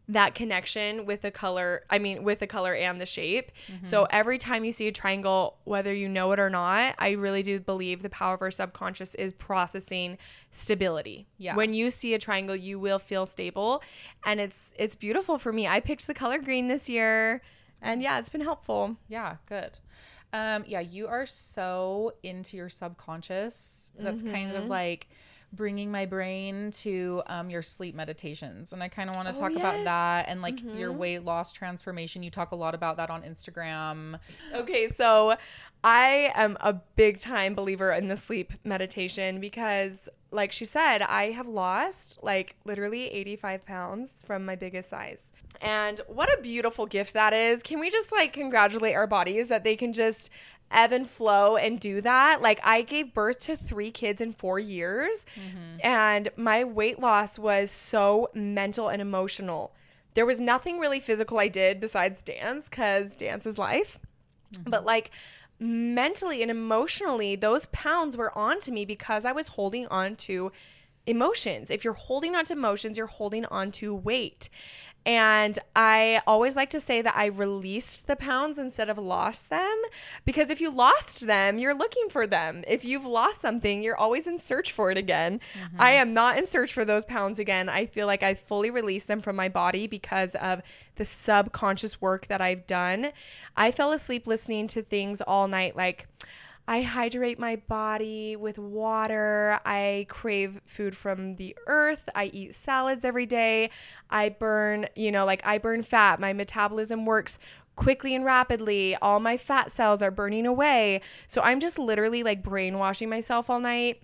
that connection with the color, with the color and the shape. So every time you see a triangle, whether you know it or not, I really do believe the power of our subconscious is processing stability. Yeah. When you see a triangle, you will feel stable, and it's beautiful for me. I picked the color green this year, and yeah, it's been helpful. Yeah, good. Yeah, you are so into your subconscious. That's kind of like bringing my brain to your sleep meditations, and I kind of want to talk about that and like your weight loss transformation. You talk a lot about that on Instagram. Okay, so I am a big time believer in the sleep meditation because, like she said, I have lost like literally 85 pounds from my biggest size. And what a beautiful gift that is. Can we just like congratulate our bodies that they can just ebb and flow and do that? Like, I gave birth to 3 kids in 4 years, and my weight loss was so mental and emotional. There was nothing really physical I did besides dance, because dance is life. But like mentally and emotionally, those pounds were onto me because I was holding on to emotions. If you're holding on to emotions, you're holding on to weight. And I always like to say that I released the pounds instead of lost them, because if you lost them, you're looking for them. If you've lost something, you're always in search for it again. I am not in search for those pounds again. I feel like I fully released them from my body because of the subconscious work that I've done. I fell asleep listening to things all night like, I hydrate my body with water. I crave food from the earth. I eat salads every day. I burn, I burn fat. My metabolism works quickly and rapidly. All my fat cells are burning away. So I'm just literally like brainwashing myself all night.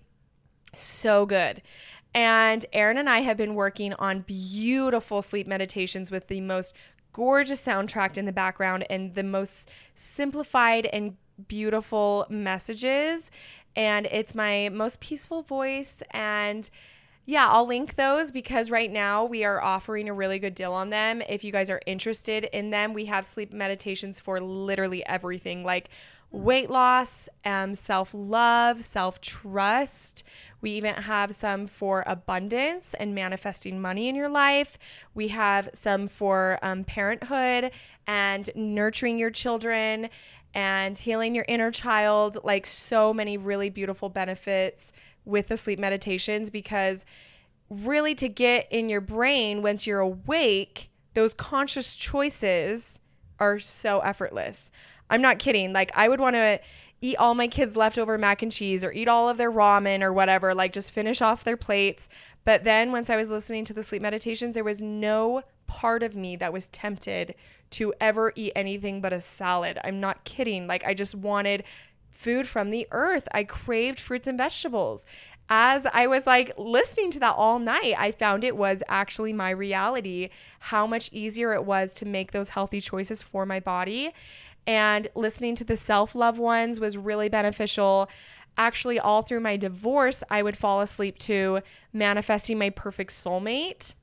So good. And Aaron and I have been working on beautiful sleep meditations with the most gorgeous soundtrack in the background and the most simplified and beautiful messages, and it's my most peaceful voice. And yeah, I'll link those because right now we are offering a really good deal on them. If you guys are interested in them, we have sleep meditations for literally everything, like weight loss, self-love, self-trust. We even have some for abundance and manifesting money in your life. We have some for parenthood and nurturing your children and healing your inner child. Like, so many really beautiful benefits with the sleep meditations, because really to get in your brain once you're awake, those conscious choices are so effortless. I'm not kidding. Like, I would want to eat all my kids' leftover mac and cheese or eat all of their ramen or whatever, like just finish off their plates. But then once I was listening to the sleep meditations, there was no part of me that was tempted to ever eat anything but a salad. I'm not kidding. Like, I just wanted food from the earth. I craved fruits and vegetables. As I was like listening to that all night, I found it was actually my reality, how much easier it was to make those healthy choices for my body. And listening to the self-love ones was really beneficial. Actually, all through my divorce, I would fall asleep to manifesting my perfect soulmate.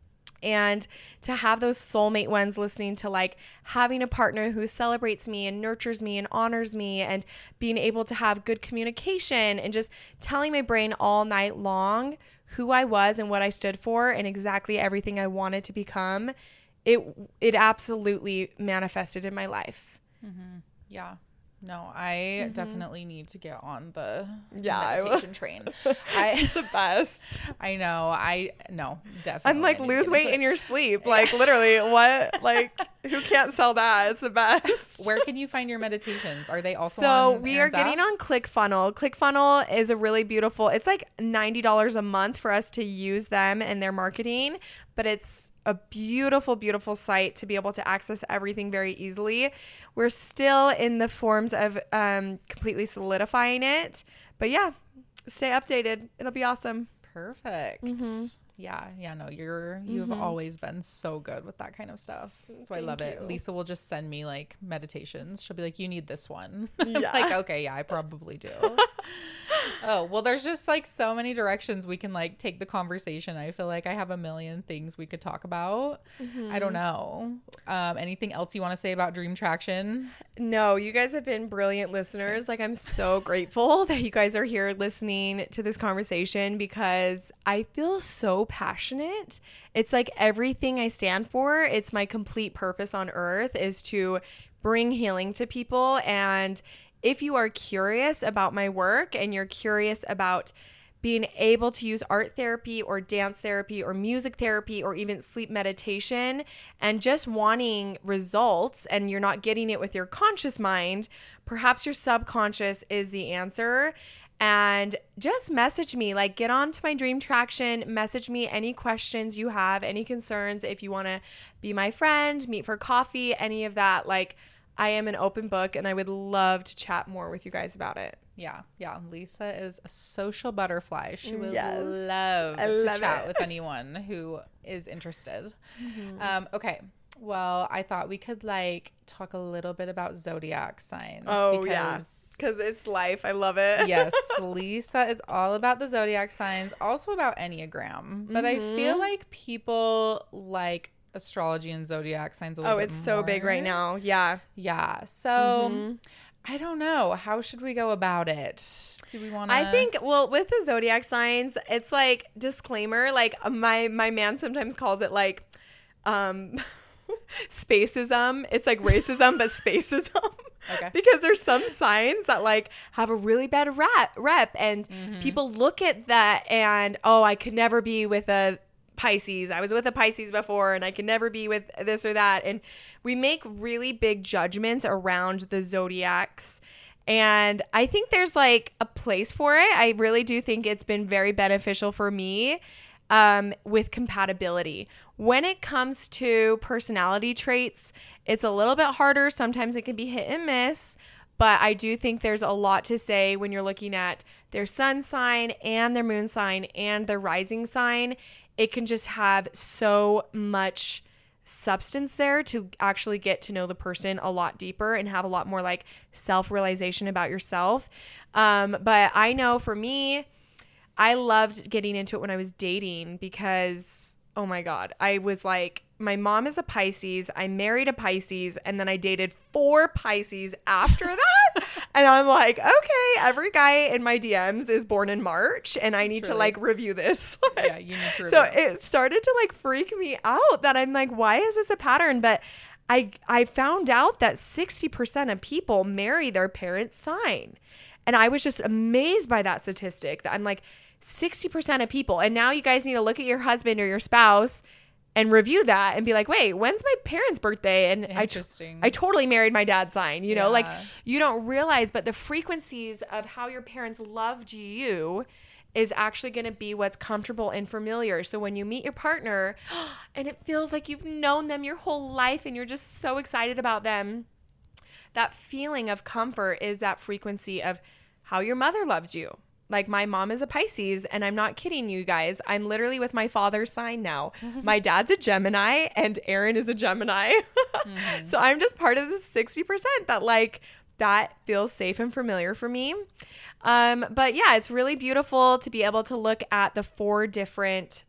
And to have those soulmate ones, listening to like having a partner who celebrates me and nurtures me and honors me, and being able to have good communication, and just telling my brain all night long who I was and what I stood for and exactly everything I wanted to become, it absolutely manifested in my life. Yeah. No, I definitely need to get on the Yeah, meditation train. It's the best. I know. No, definitely. I'm like, I need to lose get weight into in it. your sleep. Like, literally, what? Like, who can't sell that? It's the best. Where can you find your meditations? Are they also So on we Aaron's are getting app? on ClickFunnels. ClickFunnels is a really beautiful, it's like $90 a month for us to use them and their marketing, but it's a beautiful, beautiful site to be able to access everything very easily. We're still in the forms of completely solidifying it, but yeah, stay updated. It'll be awesome. Perfect. Yeah, no, you've always been so good with that kind of stuff. So I love it. you. Lisa will just send me like meditations. She'll be like, "You need this one." Yeah. Like, okay, yeah, I probably do. Oh, well, there's just like so many directions we can like take the conversation. I feel like I have a million things we could talk about. I don't know. Anything else you want to say about Dream Traction? No, you guys have been brilliant listeners. Like, I'm so grateful that you guys are here listening to this conversation because I feel so passionate. It's like everything I stand for. It's my complete purpose on earth is to bring healing to people. And if you are curious about my work and you're curious about being able to use art therapy or dance therapy or music therapy or even sleep meditation and just wanting results and you're not getting it with your conscious mind, perhaps your subconscious is the answer. And just message me, like get on to my Dream Traction, message me any questions you have, any concerns, if you want to be my friend, meet for coffee, any of that. Like, I am an open book and I would love to chat more with you guys about it. Yeah. Lisa is a social butterfly. She would Yes. love I to love chat it. with anyone who is interested. Okay. Well, I thought we could like talk a little bit about zodiac signs. Oh, because because it's life. I love it. yes, Lisa is all about the zodiac signs, also about Enneagram. But I feel like people like astrology and zodiac signs a little bit it's so big right more. now. Yeah. Yeah. So I don't know. How should we go about it? Do we want to? I think, well, with the zodiac signs, it's like disclaimer. Like my man sometimes calls it like spacism. It's like racism, but spacism. Okay. Because there's some signs that like have a really bad rep and people look at that and, oh, I could never be with a Pisces. I was with a Pisces before and I can never be with this or that. And we make really big judgments around the zodiacs. And I think there's like a place for it. I really do think it's been very beneficial for me with compatibility. When it comes to personality traits, it's a little bit harder. Sometimes it can be hit and miss. But I do think there's a lot to say when you're looking at their sun sign and their moon sign and their rising sign. It can just have so much substance there to actually get to know the person a lot deeper and have a lot more like self-realization about yourself. But I know for me, I loved getting into it when I was dating because, oh my God, I was like, my mom is a Pisces. I married a Pisces and then I dated 4 Pisces after that. And I'm like, okay, every guy in my DMs is born in March and I need to like review this. Yeah, you need to review. So it started to like freak me out that I'm like, why is this a pattern? But I found out that 60% of people marry their parents' sign. And I was just amazed by that statistic that I'm like 60% of people. And now you guys need to look at your husband or your spouse and review that and be like, wait, when's my parents' birthday? And Interesting. I totally married my dad's sign, you know, Yeah. like you don't realize, but the frequencies of how your parents loved you is actually going to be what's comfortable and familiar. So when you meet your partner and it feels like you've known them your whole life and you're just so excited about them, that feeling of comfort is that frequency of how your mother loved you. Like my mom is a Pisces and I'm not kidding you guys. I'm literally with my father's sign now. My dad's a Gemini and Aaron is a Gemini. So I'm just part of the 60% that like that feels safe and familiar for me. But yeah, it's really beautiful to be able to look at the 4 different,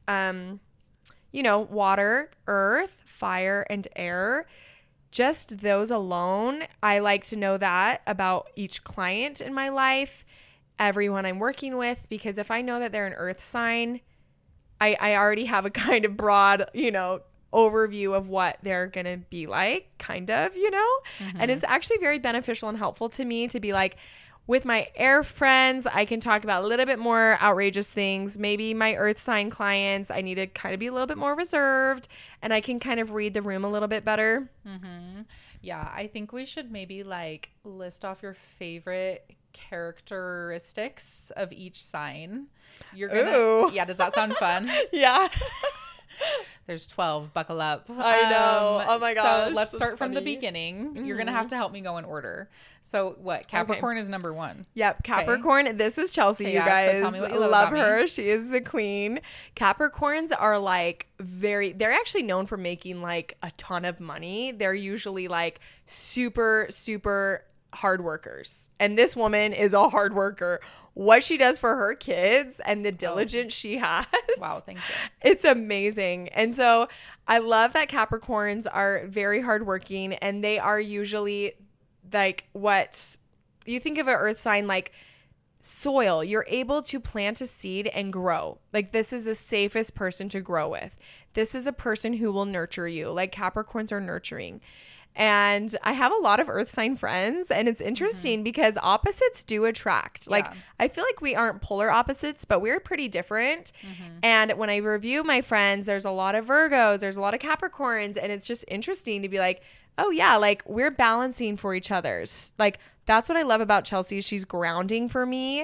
water, earth, fire, and air. Just those alone. I like to know that about each client in my life, everyone I'm working with, because if I know that they're an earth sign, I already have a kind of broad, overview of what they're going to be like, kind of, and it's actually very beneficial and helpful to me to be like, with my air friends, I can talk about a little bit more outrageous things. Maybe my earth sign clients, I need to kind of be a little bit more reserved and I can kind of read the room a little bit better. Yeah, I think we should maybe like list off your favorite characteristics of each sign. You're gonna Ooh. Yeah, does that sound fun? Yeah. There's 12. Buckle up. I know. Oh my gosh, So let's that's start from the funny. beginning. You're gonna have to help me go in order. So what? Capricorn is number 1. Yep, Capricorn. This is Chelsea, Okay, you yeah, so guys. tell me what you love love about me. her. She is the queen. Capricorns are like they're actually known for making like a ton of money. They're usually like super, super hard workers. And this woman is a hard worker. What she does for her kids and the diligence she has. Wow, thank you. It's amazing. And so I love that Capricorns are very hardworking, and they are usually like what you think of an earth sign like soil. You're able to plant a seed and grow. Like, this is the safest person to grow with. This is a person who will nurture you. Like, Capricorns are nurturing. And I have a lot of earth sign friends, and it's interesting because opposites do attract. Like, I feel like we aren't polar opposites, but we're pretty different. And when I review my friends, there's a lot of Virgos, there's a lot of Capricorns, and it's just interesting to be like, oh yeah, like we're balancing for each other's. Like, that's what I love about Chelsea. She's grounding for me.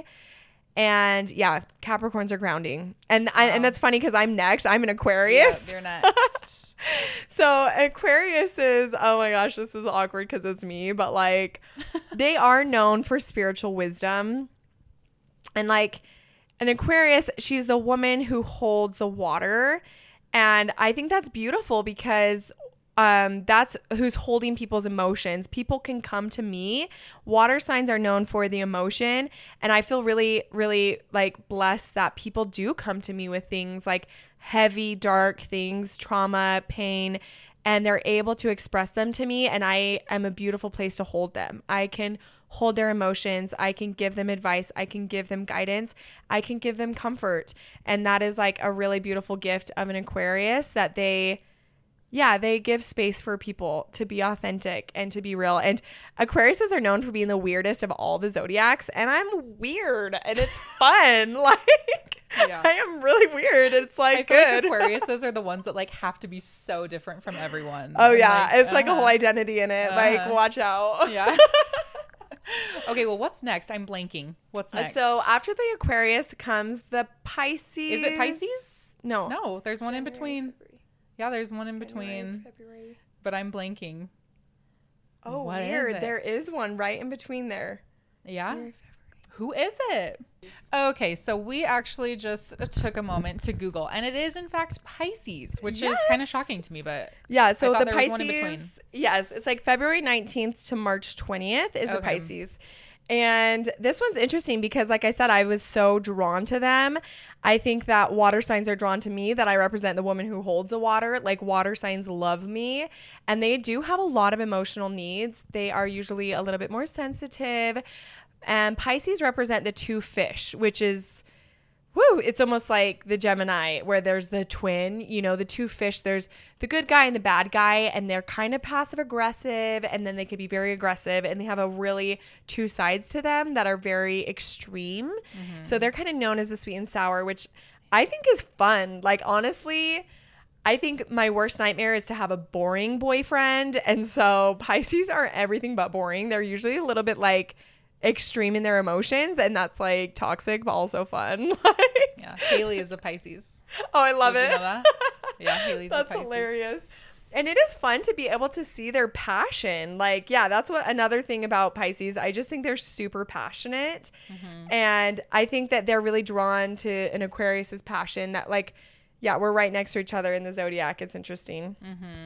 And yeah, Capricorns are grounding. And and that's funny because I'm next. I'm an Aquarius. Yeah, you're next. So Aquarius is, oh my gosh, this is awkward because it's me. But like, they are known for spiritual wisdom. And like, an Aquarius, she's the woman who holds the water. And I think that's beautiful because that's who's holding people's emotions. People can come to me. Water signs are known for the emotion, and I feel really, really like blessed that people do come to me with things like heavy, dark things, trauma, pain, and they're able to express them to me, and I am a beautiful place to hold them. I can hold their emotions. I can give them advice. I can give them guidance. I can give them comfort, and that is like a really beautiful gift of an Aquarius, that they give space for people to be authentic and to be real. And Aquariuses are known for being the weirdest of all the zodiacs. And I'm weird and it's fun. Like, I am really weird. It's like, I feel like Aquariuses are the ones that like have to be so different from everyone. Oh, yeah. Like, it's like a whole identity in it. Like, watch out. Yeah. Okay, well, what's next? I'm blanking. What's next? So after the Aquarius comes the Pisces. Is it Pisces? No, there's one in between. Yeah, there's one in between, February. But I'm blanking. Oh, what weird. There is one right in between there. Yeah? Who is it? Okay, so we actually just took a moment to Google, and it is, in fact, Pisces, which is kind of shocking to me, but yeah, so I thought the there Pisces, was one in between. Yes, it's like February 19th to March 20th is the Pisces. And this one's interesting because, like I said, I was so drawn to them. I think that water signs are drawn to me, that I represent the woman who holds the water. Like, water signs love me, and they do have a lot of emotional needs. They are usually a little bit more sensitive. And Pisces represent the two fish, which is, it's almost like the Gemini, where there's the twin, you know, the two fish. There's the good guy and the bad guy, and they're kind of passive aggressive, and then they can be very aggressive, and they have a really two sides to them that are very extreme. So they're kind of known as the sweet and sour, which I think is fun. Like, honestly, I think my worst nightmare is to have a boring boyfriend. And so Pisces are everything but boring. They're usually a little bit like extreme in their emotions, and that's like toxic but also fun. Yeah, Haley is a Pisces. Oh, I love Did it. You know that? Yeah, Haley's that's a Pisces. hilarious. And it is fun to be able to see their passion. Like, yeah, that's what another thing about Pisces. I just think they're super passionate. And I think that they're really drawn to an Aquarius's passion, that like, yeah, we're right next to each other in the zodiac. It's interesting.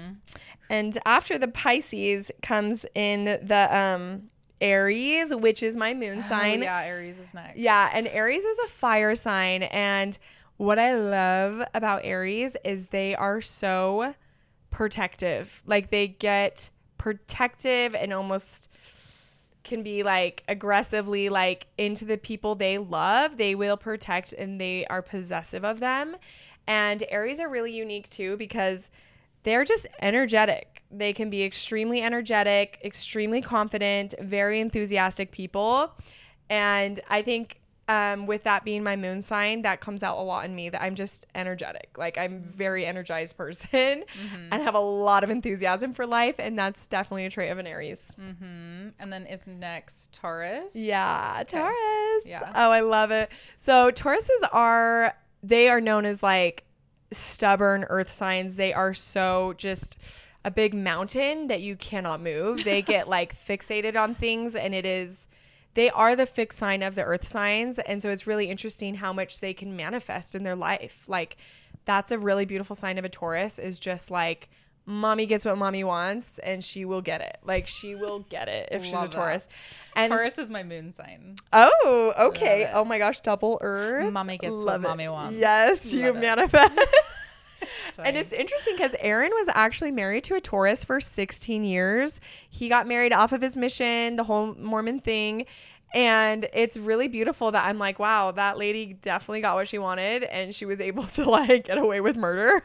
And after the Pisces comes in the Aries, which is my moon sign. Yeah, Aries is next. Yeah, and Aries is a fire sign. And what I love about Aries is they are so protective. Like, they get protective and almost can be like aggressively like into the people they love. They will protect, and they are possessive of them. And Aries are really unique too because they're just energetic. They can be extremely energetic, extremely confident, very enthusiastic people. And I think with that being my moon sign, that comes out a lot in me, that I'm just energetic. Like, I'm a very energized person and have a lot of enthusiasm for life. And that's definitely a trait of an Aries. And then is next Taurus. Yeah, Taurus. Yeah. Oh, I love it. So Tauruses they are known as like stubborn earth signs. They are so just a big mountain that you cannot move. They get like fixated on things, and they are the fixed sign of the earth signs. And so it's really interesting how much they can manifest in their life. Like, that's a really beautiful sign of a Taurus, is just like mommy gets what mommy wants and she will get it. Like she will get it if she's a Love Taurus. that. And Taurus is my moon sign. oh, okay. Love it. Oh my gosh, double Earth. Mommy gets Love what it. mommy wants. Yes, you Love it. manifest. That's And right. it's interesting because Aaron was actually married to a Taurus for 16 years. He got married off of his mission, the whole Mormon thing. And it's really beautiful that I'm like, wow, that lady definitely got what she wanted and she was able to like get away with murder.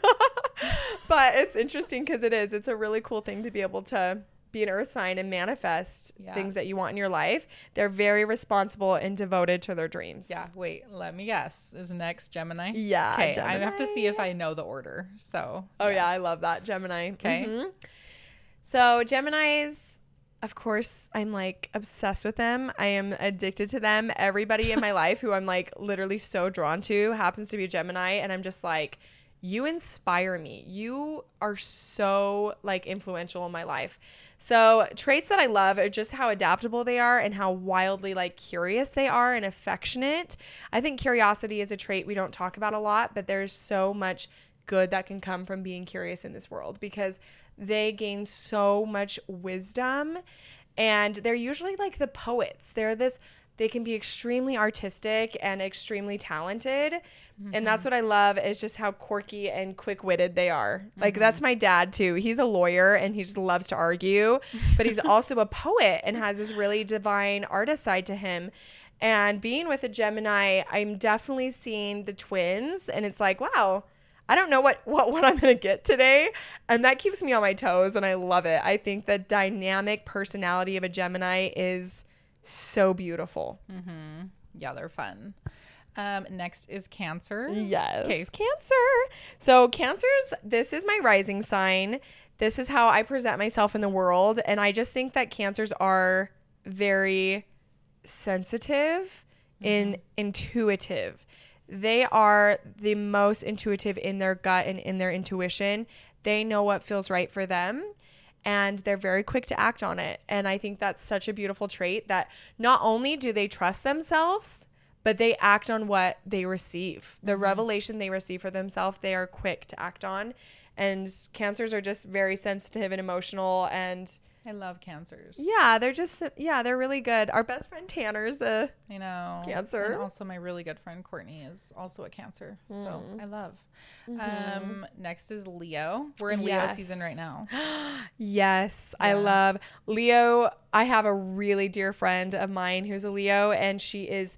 But it's interesting because it's a really cool thing to be able to be an earth sign and manifest things that you want in your life. They're very responsible and devoted to their dreams. Yeah. Wait, let me guess. Is next Gemini? Yeah. Okay. I Gemini. have to see if I know the order. So. Oh, yeah. I yes. love that. Gemini. Okay. Mhm. So Geminis, of course, I'm like obsessed with them. I am addicted to them. Everybody in my life who I'm like literally so drawn to happens to be a Gemini. And I'm just like, you inspire me. You are so like influential in my life. So traits that I love are just how adaptable they are and how wildly like curious they are and affectionate. I think curiosity is a trait we don't talk about a lot, but there's so much good that can come from being curious in this world because they gain so much wisdom and they're usually like the poets. They can be extremely artistic and extremely talented. And that's what I love is just how quirky and quick-witted they are. Like that's my dad too. He's a lawyer and he just loves to argue, but he's also a poet and has this really divine artist side to him. And being with a Gemini, I'm definitely seeing the twins and it's like, wow, I don't know what I'm going to get today. And that keeps me on my toes and I love it. I think the dynamic personality of a Gemini is so beautiful. Mm-hmm. Yeah, they're fun. Next is Cancer. Yes. Okay. Cancer. So Cancers, this is my rising sign. This is how I present myself in the world. And I just think that Cancers are very sensitive and intuitive. They are the most intuitive in their gut and in their intuition. They know what feels right for them. And they're very quick to act on it. And I think that's such a beautiful trait that not only do they trust themselves, but they act on what they receive. The revelation they receive for themselves, they are quick to act on. And Cancers are just very sensitive and emotional. And I love Cancers. yeah, they're really good. Our best friend Tanner's a I know. Cancer. And also my really good friend Courtney is also a Cancer. So I love. Next is Leo. We're in Leo Yes. season right now. Yes, I love Leo. I have a really dear friend of mine who's a Leo, and she is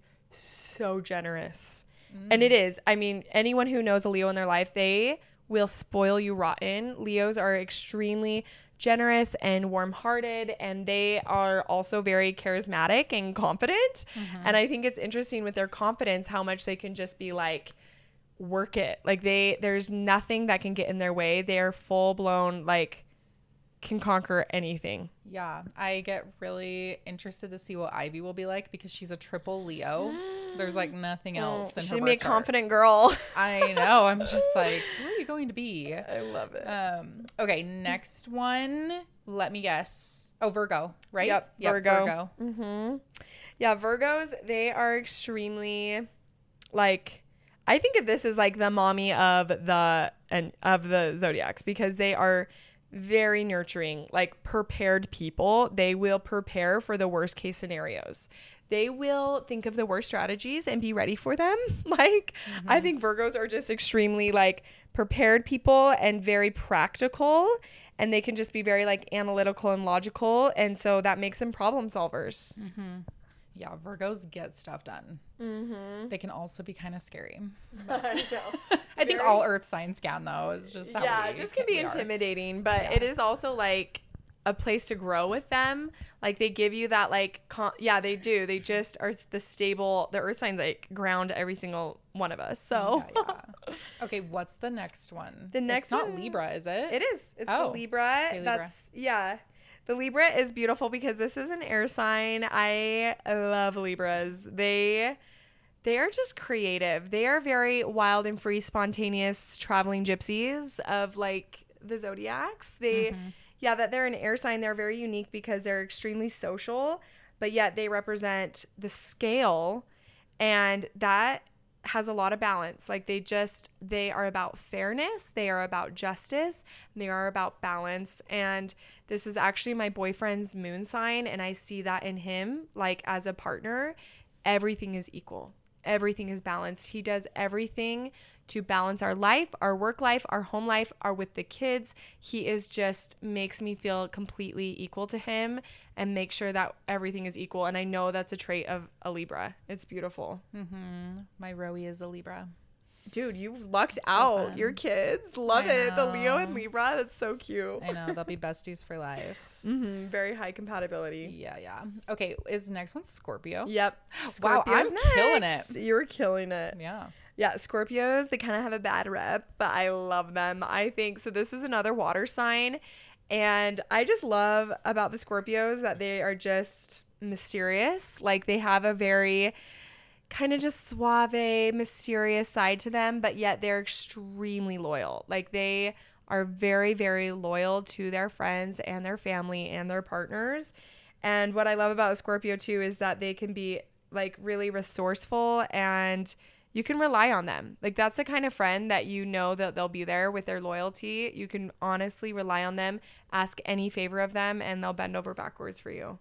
so generous. And it is. I mean, anyone who knows a Leo in their life, they will spoil you rotten. Leos are extremely generous and warm-hearted, and they are also very charismatic and confident. And I think it's interesting with their confidence how much they can just be like, work it. Like there's nothing that can get in their way. They are full-blown like can conquer anything. Yeah, I get really interested to see what Ivy will be like because she's a triple Leo. There's like nothing else in her She'd be a birth chart. confident girl. I know. I'm just like, who are you going to be? I love it. Okay, next one. Let me guess. Oh, Virgo, right? Yep, Virgo. Virgo. Yeah, Virgos, they are extremely like, I think of this as like the mommy of the zodiacs because they are very nurturing, like prepared people. They will prepare for the worst case scenarios. They will think of the worst strategies and be ready for them. Like, I think Virgos are just extremely like prepared people and very practical, and they can just be very like analytical and logical. And so that makes them problem solvers. Yeah, Virgos get stuff done. They can also be kind of scary. I know. I think all Earth signs can, though. It's just how It just can be we are. intimidating, but it is also like a place to grow with them. Like they give you that like they do. They just are the earth signs like ground every single one of us. So Yeah. Okay, what's the next one? The next it's not one- Libra, is it? it is. It's Oh. the Libra. Okay, Libra. That's the Libra is beautiful because this is an air sign. I love Libras. They are just creative. They are very wild and free, spontaneous traveling gypsies of like the zodiacs. That they're an air sign. They're very unique because they're extremely social, but yet they represent the scale, and that has a lot of balance. Like they are about fairness, they are about justice, and they are about balance. And this is actually my boyfriend's moon sign, and I see that in him. Like as a partner, everything is equal. Everything is balanced. He does everything to balance our life, our work life, our home life, our with the kids. He is just makes me feel completely equal to him and make sure that everything is equal. And I know that's a trait of a Libra. It's beautiful. My Rowie is a Libra. Dude, you've lucked so out. fun. Your kids love it. The Leo and Libra. That's so cute. I know. They'll be besties for life. Very high compatibility. Yeah. Okay. Is next one Scorpio? Yep. Wow, I'm Scorpio's killing next. it. You were killing it. Yeah. Yeah, Scorpios, they kind of have a bad rep, but I love them. I think so. This is another water sign. And I just love about the Scorpios that they are just mysterious. Like they have a very kind of just suave, mysterious side to them, but yet they're extremely loyal. Like they are very, very loyal to their friends and their family and their partners. And what I love about a Scorpio too is that they can be like really resourceful and you can rely on them. Like that's the kind of friend that you know that they'll be there with their loyalty. You can honestly rely on them, ask any favor of them, and they'll bend over backwards for you.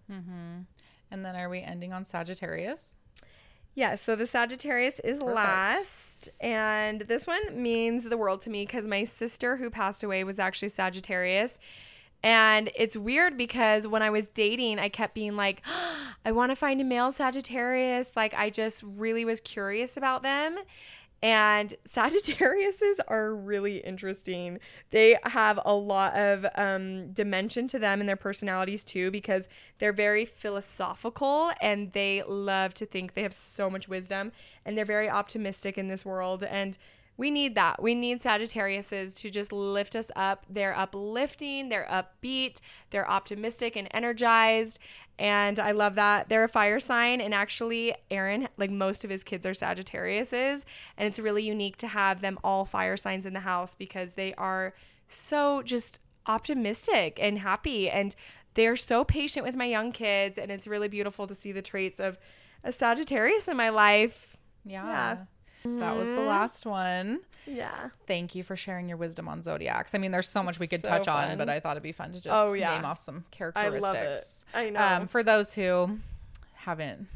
And then are we ending on Sagittarius? Yeah, so the Sagittarius is last, and this one means the world to me because my sister who passed away was actually Sagittarius. And it's weird because when I was dating, I kept being like, oh, I want to find a male Sagittarius. Like I just really was curious about them. And Sagittariuses are really interesting. They have a lot of dimension to them and their personalities too, because they're very philosophical and they love to think. They have so much wisdom and they're very optimistic in this world. And we need that. We need Sagittariuses to just lift us up. They're uplifting, they're upbeat, they're optimistic and energized. And I love that. They're a fire sign. And actually, Aaron, like most of his kids are Sagittariuses. And it's really unique to have them all fire signs in the house because they are so just optimistic and happy. And they're so patient with my young kids. And it's really beautiful to see the traits of a Sagittarius in my life. Yeah. That was the last one. Yeah. Thank you for sharing your wisdom on zodiacs. I mean, there's so much we could So touch fun. on, but I thought it'd be fun to just name off some characteristics. I love it. I know. For those who haven't,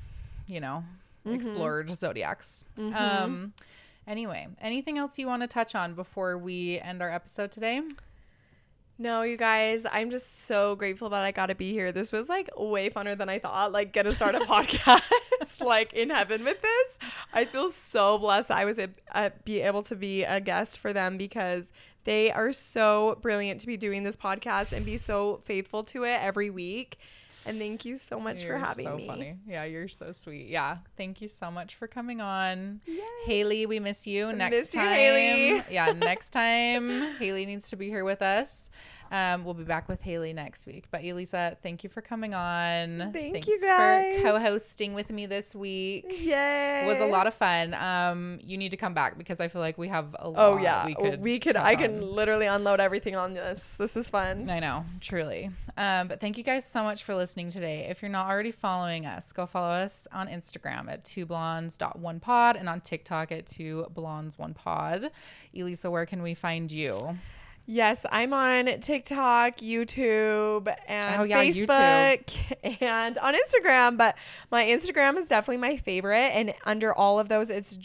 explored zodiacs. Anyway, anything else you want to touch on before we end our episode today? No, you guys, I'm just so grateful that I got to be here. This was like way funner than I thought. Like, gonna start a podcast like in heaven with this. I feel so blessed that I was be able to be a guest for them because they are so brilliant to be doing this podcast and be so faithful to it every week. And thank you so much for having me. You're so funny. Yeah, you're so sweet. Yeah, thank you so much for coming on. Yes. Haley, we miss you. Next time. Haley. Yeah, next time Haley needs to be here with us. We'll be back with Haley next week. But Elisa, thank you for coming on. Thanks you guys for co-hosting with me this week. Yay. It was a lot of fun. You need to come back because I feel like we have a lot. Oh yeah, we could. I can literally unload everything on this. This is fun. I know, truly. But thank you guys so much for listening today. If you're not already following us, go follow us on Instagram at 2blondes.1pod and on TikTok at 2blondes1pod. Elisa, where can we find you? Yes, I'm on TikTok, YouTube, and Facebook, YouTube. And on Instagram. But my Instagram is definitely my favorite. And under all of those, it's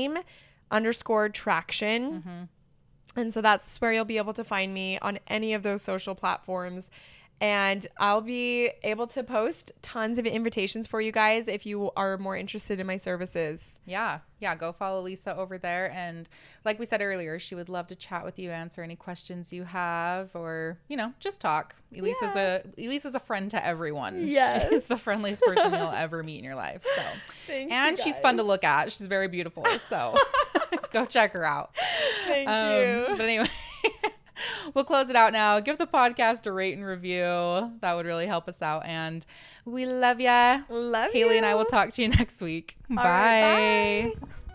dream_traction. And so that's where you'll be able to find me on any of those social platforms. And I'll be able to post tons of invitations for you guys if you are more interested in my services. Yeah. Go follow Lisa over there. And like we said earlier, she would love to chat with you, answer any questions you have, or, just talk. Elisa's a friend to everyone. Yes. She's the friendliest person you'll ever meet in your life. So, Thanks, she's fun to look at. She's very beautiful. So go check her out. Thank you. But anyway. We'll close it out now. Give the podcast a rate and review. That would really help us out. And we love ya. Love Haley you. and I will talk to you next week. Bye. Right, bye.